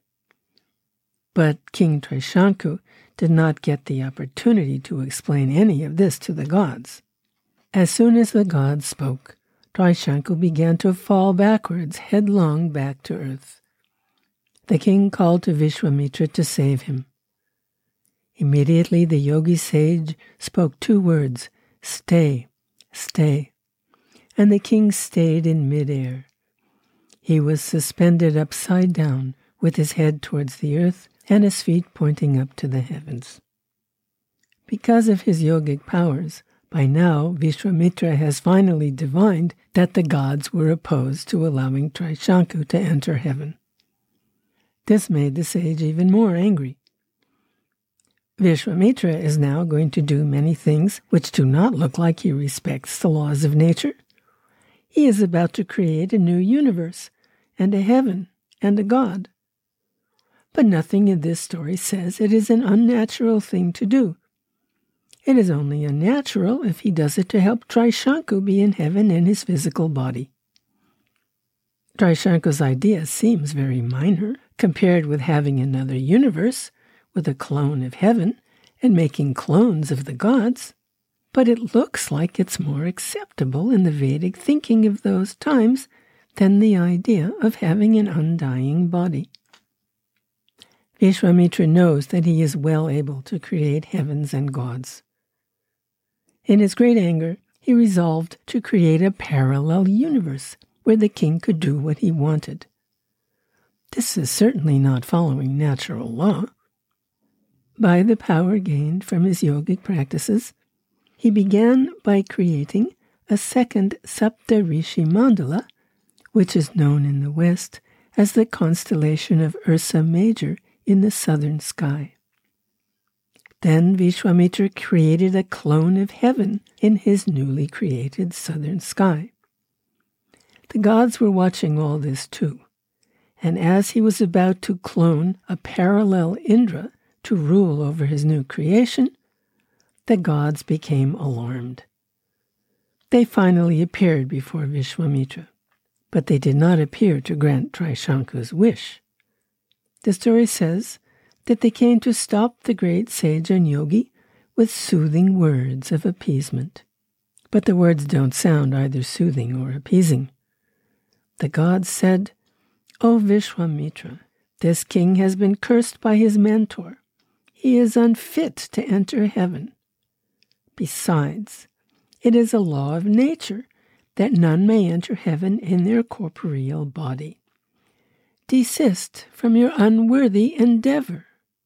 A: But King Trishanku did not get the opportunity to explain any of this to the gods. As soon as the gods spoke, Trishanku began to fall backwards, headlong back to earth. The king called to Vishwamitra to save him. Immediately the yogi sage spoke 2 words, "Stay, stay," and the king stayed in midair. He was suspended upside down, with his head towards the earth and his feet pointing up to the heavens. Because of his yogic powers, by now Vishwamitra has finally divined that the gods were opposed to allowing Trishanku to enter heaven. This made the sage even more angry. Vishwamitra is now going to do many things which do not look like he respects the laws of nature. He is about to create a new universe, and a heaven, and a god. But nothing in this story says it is an unnatural thing to do. It is only unnatural if he does it to help Trishanku be in heaven in his physical body. Trishanku's idea seems very minor compared with having another universe with a clone of heaven and making clones of the gods, but it looks like it's more acceptable in the Vedic thinking of those times than the idea of having an undying body. Vishwamitra knows that he is well able to create heavens and gods. In his great anger, he resolved to create a parallel universe where the king could do what he wanted. This is certainly not following natural law. By the power gained from his yogic practices, he began by creating a second Saptarishi Mandala, which is known in the West as the constellation of Ursa Major in the southern sky. Then Vishwamitra created a clone of heaven in his newly created southern sky. The gods were watching all this too, and as he was about to clone a parallel Indra to rule over his new creation, the gods became alarmed. They finally appeared before Vishwamitra, but they did not appear to grant Trishanku's wish. The story says that they came to stop the great sage and yogi with soothing words of appeasement. But the words don't sound either soothing or appeasing. The gods said, "O Vishwamitra, this king has been cursed by his mentor. He is unfit to enter heaven. Besides, it is a law of nature that none may enter heaven in their corporeal body. Desist from your unworthy endeavor."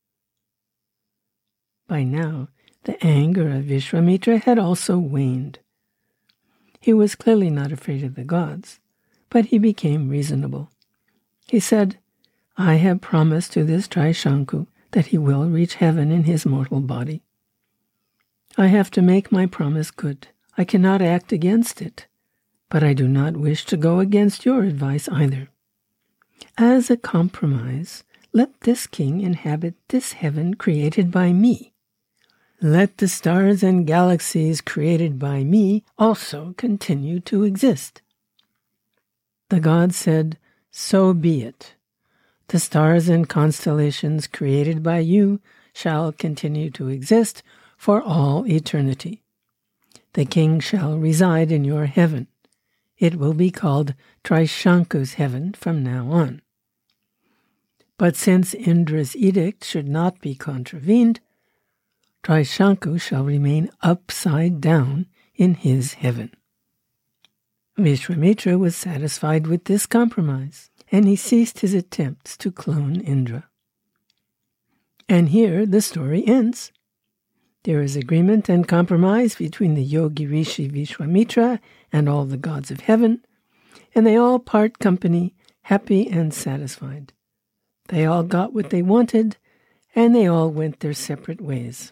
A: By now, the anger of Vishwamitra had also waned. He was clearly not afraid of the gods, but he became reasonable. He said, I have promised to this Trishanku that he will reach heaven in his mortal body. I have to make my promise good. I cannot act against it, but I do not wish to go against your advice either. As a compromise, let this king inhabit this heaven created by me. Let the stars and galaxies created by me also continue to exist. The god said, So be it. The stars and constellations created by you shall continue to exist for all eternity. The king shall reside in your heaven. It will be called Trishanku's heaven from now on. But since Indra's edict should not be contravened, Trishanku shall remain upside down in his heaven. Vishwamitra was satisfied with this compromise, and he ceased his attempts to clone Indra. And here the story ends. There is agreement and compromise between the yogi rishi Vishwamitra and all the gods of heaven, and they all part company, happy and satisfied. They all got what they wanted, and they all went their separate ways.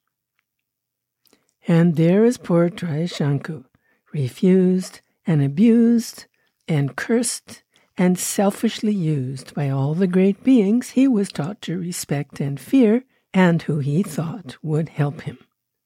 A: And there is poor Trishanku, refused and abused and cursed and selfishly used by all the great beings he was taught to respect and fear, and who he thought would help him.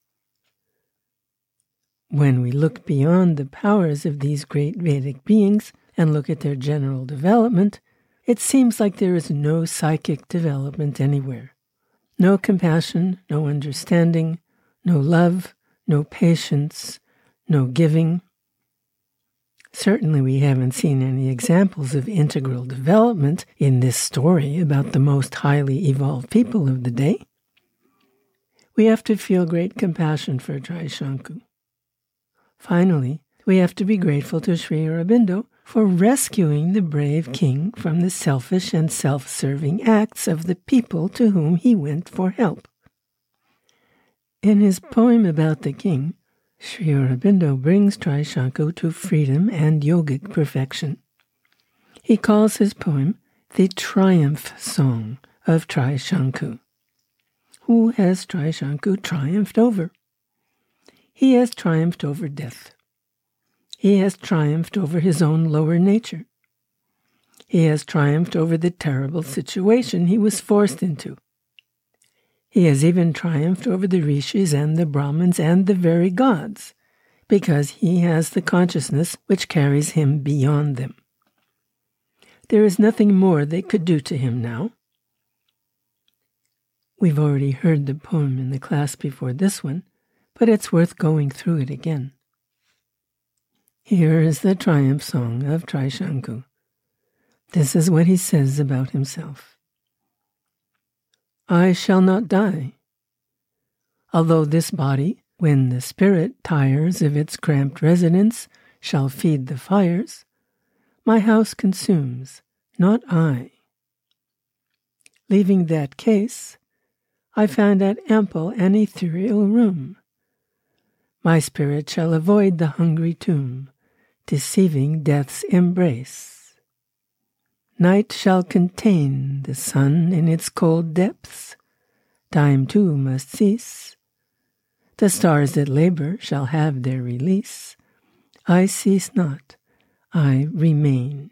A: When we look beyond the powers of these great Vedic beings and look at their general development, it seems like there is no psychic development anywhere. No compassion, no understanding, no love, no patience, no giving. Certainly we haven't seen any examples of integral development in this story about the most highly evolved people of the day. We have to feel great compassion for Trishanku. Finally, we have to be grateful to Sri Aurobindo for rescuing the brave king from the selfish and self-serving acts of the people to whom he went for help. In his poem about the king, Sri Aurobindo brings Trishanku to freedom and yogic perfection. He calls his poem the Triumph Song of Trishanku. Who has Trishanku triumphed over? He has triumphed over death. He has triumphed over his own lower nature. He has triumphed over the terrible situation he was forced into. He has even triumphed over the rishis and the Brahmins and the very gods, because he has the consciousness which carries him beyond them. There is nothing more they could do to him now. We've already heard the poem in the class before this one, but it's worth going through it again. Here is the triumph song of Trishanku. This is what he says about himself. I shall not die. Although this body, when the spirit tires of its cramped residence, shall feed the fires, my house consumes, not I. Leaving that case, I found out ample and ethereal room. My spirit shall avoid the hungry tomb, deceiving death's embrace. Night shall contain the sun in its cold depths. Time too must cease. The stars that labor shall have their release. I cease not, I remain.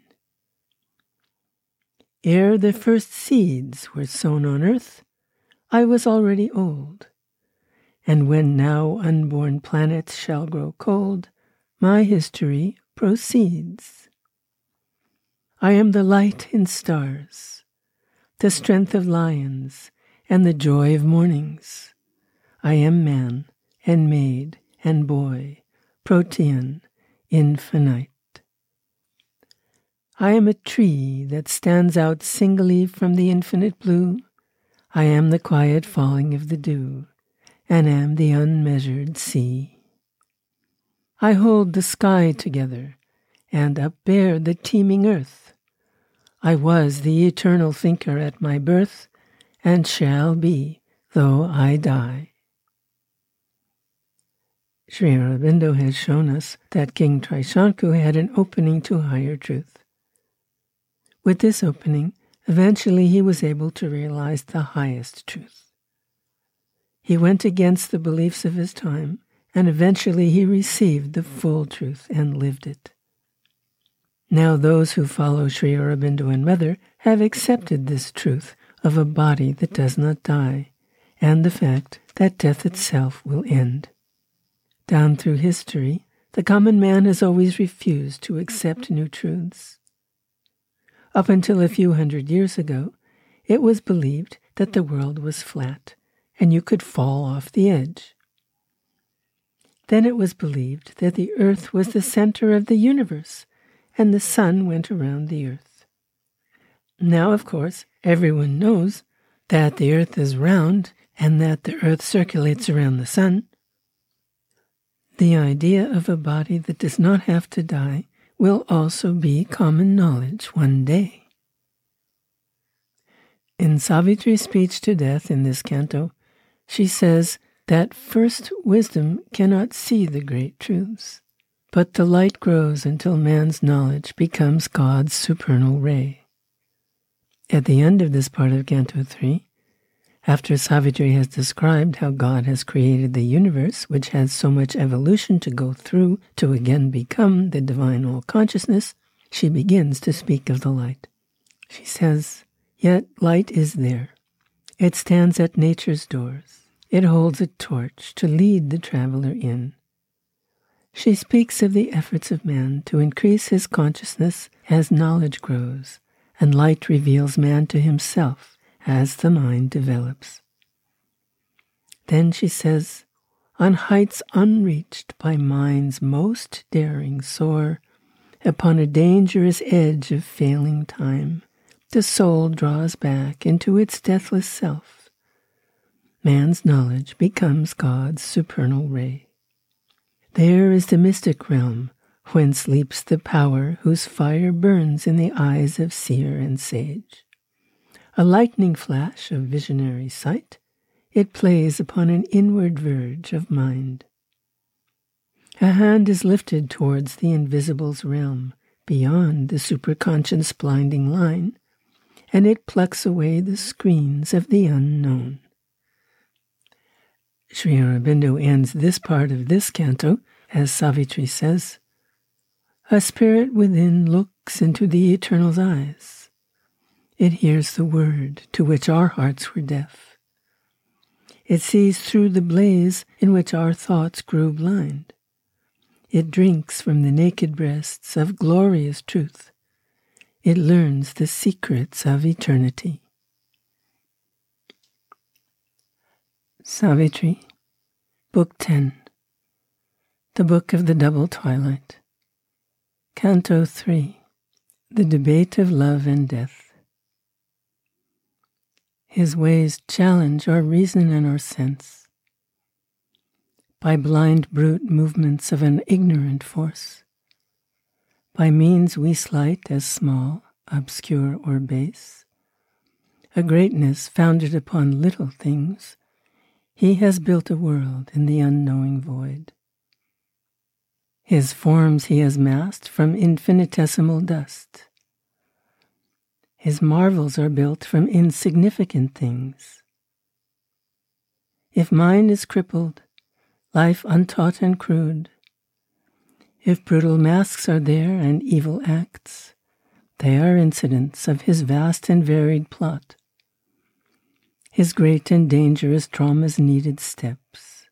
A: Ere the first seeds were sown on earth, I was already old. And when now unborn planets shall grow cold, my history proceeds. I am the light in stars, the strength of lions, and the joy of mornings. I am man, and maid, and boy, protean, infinite. I am a tree that stands out singly from the infinite blue. I am the quiet falling of the dew, and am the unmeasured sea. I hold the sky together, and upbear the teeming earth. I was the eternal thinker at my birth, and shall be, though I die. Sri Aurobindo has shown us that King Trishanku had an opening to higher truth. With this opening, eventually he was able to realize the highest truth. He went against the beliefs of his time, and eventually he received the full truth and lived it. Now those who follow Sri Aurobindo and Mother have accepted this truth of a body that does not die, and the fact that death itself will end. Down through history, the common man has always refused to accept new truths. Up until a few hundred years ago, it was believed that the world was flat, and you could fall off the edge. Then it was believed that the earth was the center of the universe, and the sun went around the earth. Now, of course, everyone knows that the earth is round and that the earth circulates around the sun. The idea of a body that does not have to die will also be common knowledge one day. In Savitri's speech to death in this canto, she says that first wisdom cannot see the great truths, but the light grows until man's knowledge becomes God's supernal ray. At the end of this part of Canto 3, after Savitri has described how God has created the universe, which has so much evolution to go through to again become the divine all-consciousness, she begins to speak of the light. She says, "Yet light is there. It stands at nature's doors. It holds a torch to lead the traveler in." She speaks of the efforts of man to increase his consciousness as knowledge grows, and light reveals man to himself as the mind develops. Then she says, "On heights unreached by minds most daring soar, upon a dangerous edge of failing time, the soul draws back into its deathless self. Man's knowledge becomes God's supernal ray. There is the mystic realm, whence leaps the power whose fire burns in the eyes of seer and sage. A lightning flash of visionary sight, it plays upon an inward verge of mind. A hand is lifted towards the invisible's realm, beyond the superconscious blinding line, and it plucks away the screens of the unknown." Sri Aurobindo ends this part of this canto, as Savitri says, "A spirit within looks into the Eternal's eyes. It hears the word to which our hearts were deaf. It sees through the blaze in which our thoughts grew blind. It drinks from the naked breasts of glorious truth. It learns the secrets of eternity." Savitri, Book 10, The Book of the Double Twilight, Canto 3, The Debate of Love and Death. His ways challenge our reason and our sense. By blind brute movements of an ignorant force, by means we slight as small, obscure, or base, a greatness founded upon little things, he has built a world in the unknowing void. His forms he has massed from infinitesimal dust. His marvels are built from insignificant things. If mind is crippled, life untaught and crude, if brutal masks are there and evil acts, they are incidents of his vast and varied plot. His great and dangerous dramas needed steps.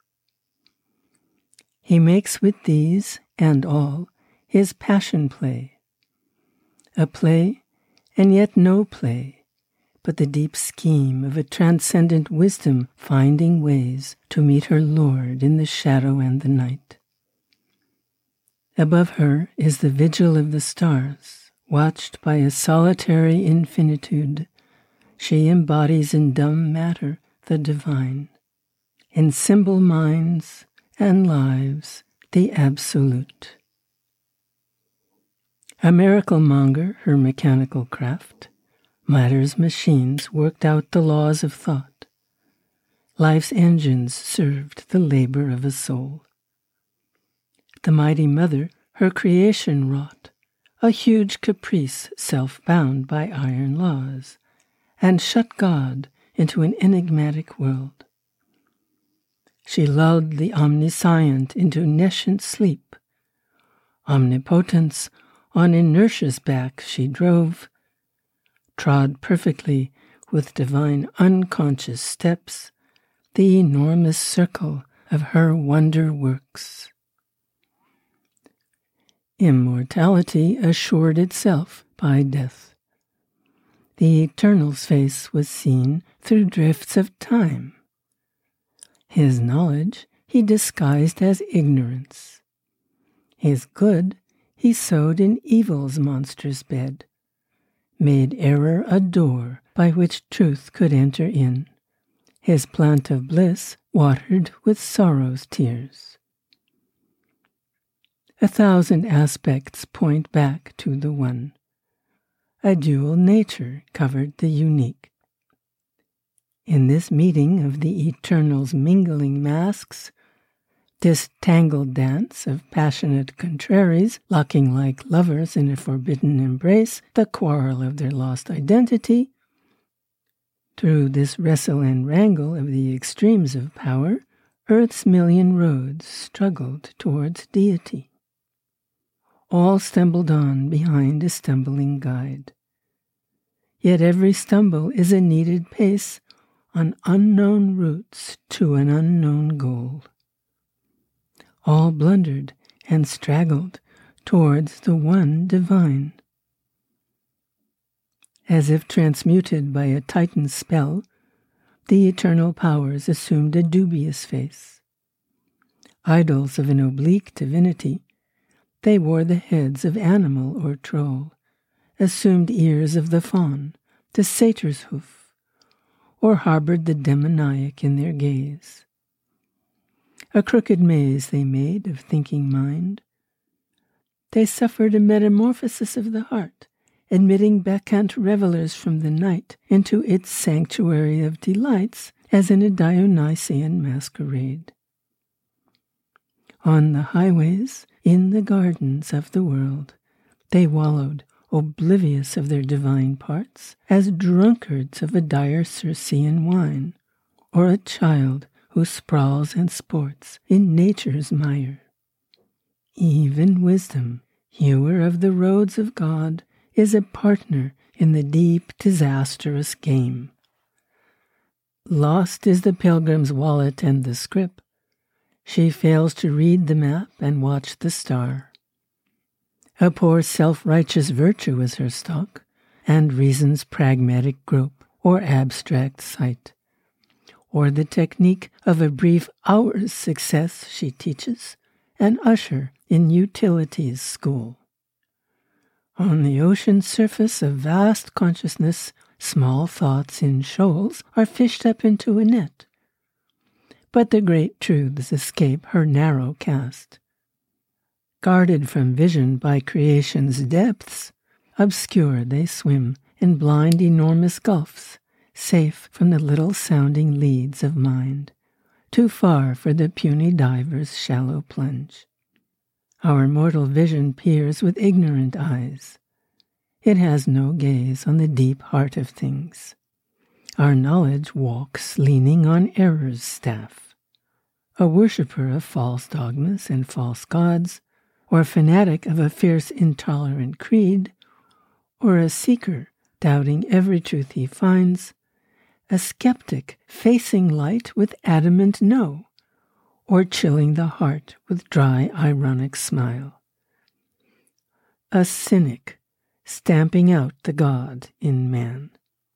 A: He makes with these and all his passion play, a play and yet no play, but the deep scheme of a transcendent wisdom finding ways to meet her Lord in the shadow and the night. Above her is the vigil of the stars, watched by a solitary infinitude. She embodies in dumb matter the divine, in symbol minds and lives the absolute. A miracle monger, her mechanical craft, matter's machines worked out the laws of thought. Life's engines served the labor of a soul. The mighty mother her creation wrought, a huge caprice self-bound by iron laws, and shut God into an enigmatic world. She lulled the omniscient into nescient sleep. Omnipotence on inertia's back she drove, trod perfectly with divine unconscious steps the enormous circle of her wonder works. Immortality assured itself by death. The Eternal's face was seen through drifts of time. His knowledge he disguised as ignorance. His good he sowed in evil's monstrous bed, made error a door by which truth could enter in, his plant of bliss watered with sorrow's tears. 1,000 aspects point back to the one. A dual nature covered the unique. In this meeting of the Eternal's mingling masks, this tangled dance of passionate contraries locking like lovers in a forbidden embrace the quarrel of their lost identity, through this wrestle and wrangle of the extremes of power, Earth's million roads struggled towards deity. All stumbled on behind a stumbling guide. Yet every stumble is a needed pace on unknown routes to an unknown goal. All blundered and straggled towards the one divine. As if transmuted by a Titan's spell, the eternal powers assumed a dubious face. Idols of an oblique divinity, they wore the heads of animal or troll, assumed ears of the fawn, the satyr's hoof, or harbored the demoniac in their gaze. A crooked maze they made of thinking mind. They suffered a metamorphosis of the heart, admitting bacchant revelers from the night into its sanctuary of delights as in a Dionysian masquerade. On the highways, in the gardens of the world, they wallowed, oblivious of their divine parts, as drunkards of a dire Circean wine, or a child who sprawls and sports in nature's mire. Even wisdom, hewer of the roads of God, is a partner in the deep, disastrous game. Lost is the pilgrim's wallet and the scrip. She fails to read the map and watch the star. A poor self-righteous virtue is her stock, and reason's pragmatic grope or abstract sight, or the technique of a brief hour's success she teaches, an usher in utilities school. On the ocean's surface of vast consciousness, small thoughts in shoals are fished up into a net. But the great truths escape her narrow cast. Guarded from vision by creation's depths, obscure they swim in blind enormous gulfs, safe from the little sounding leads of mind, too far for the puny diver's shallow plunge. Our mortal vision peers with ignorant eyes. It has no gaze on the deep heart of things. Our knowledge walks leaning on error's staff. A worshipper of false dogmas and false gods, or a fanatic of a fierce intolerant creed, or a seeker doubting every truth he finds, a skeptic facing light with adamant no, or chilling the heart with dry, ironic smile. A cynic stamping out the God in man.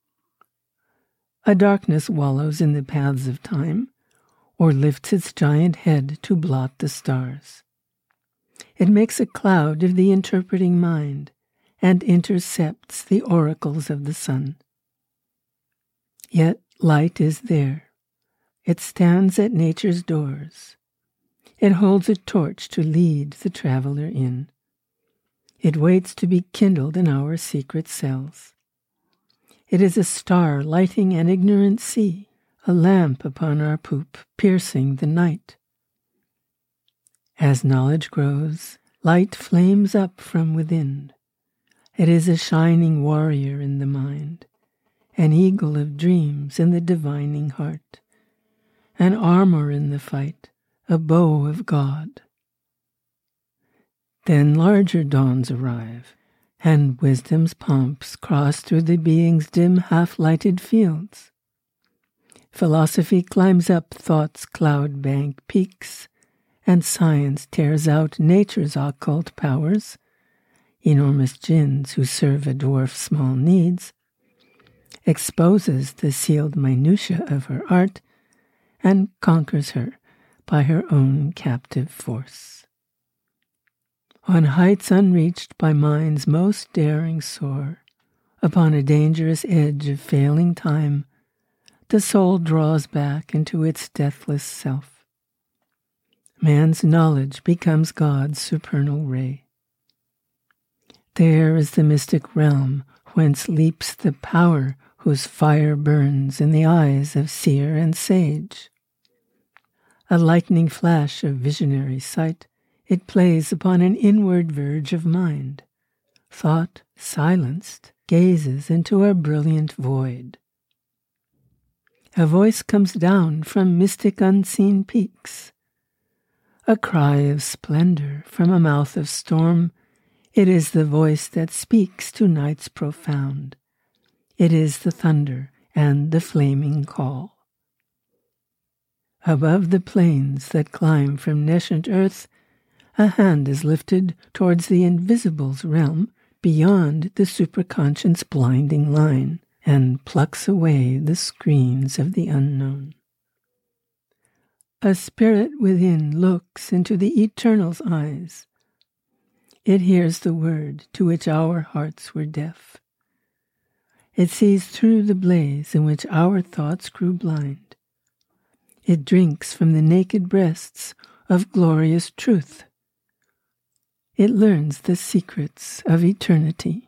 A: A darkness wallows in the paths of time, or lifts its giant head to blot the stars. It makes a cloud of the interpreting mind, and intercepts the oracles of the sun. Yet light is there. It stands at nature's doors. It holds a torch to lead the traveler in. It waits to be kindled in our secret cells. It is a star lighting an ignorant sea, a lamp upon our poop piercing the night. As knowledge grows, light flames up from within. It is a shining warrior in the mind, an eagle of dreams in the divining heart, an armor in the fight, a bow of God. Then larger dawns arrive, and wisdom's pomps cross through the being's dim half-lighted fields. Philosophy climbs up thought's cloud-bank peaks, and science tears out nature's occult powers, enormous jinns who serve a dwarf's small needs, exposes the sealed minutiae of her art, and conquers her by her own captive force. On heights unreached by minds most daring soar, upon a dangerous edge of failing time, the soul draws back into its deathless self. Man's knowledge becomes God's supernal ray. There is the mystic realm whence leaps the power whose fire burns in the eyes of seer and sage. A lightning flash of visionary sight, it plays upon an inward verge of mind. Thought, silenced, gazes into a brilliant void. A voice comes down from mystic unseen peaks. A cry of splendor from a mouth of storm. It is the voice that speaks to nights profound. It is the thunder and the flaming call. Above the plains that climb from nescient earth, a hand is lifted towards the invisible's realm beyond the superconscient's blinding line, and plucks away the screens of the unknown. A spirit within looks into the Eternal's eyes. It hears the word to which our hearts were deaf. It sees through the blaze in which our thoughts grew blind. It drinks from the naked breasts of glorious truth. It learns the secrets of eternity.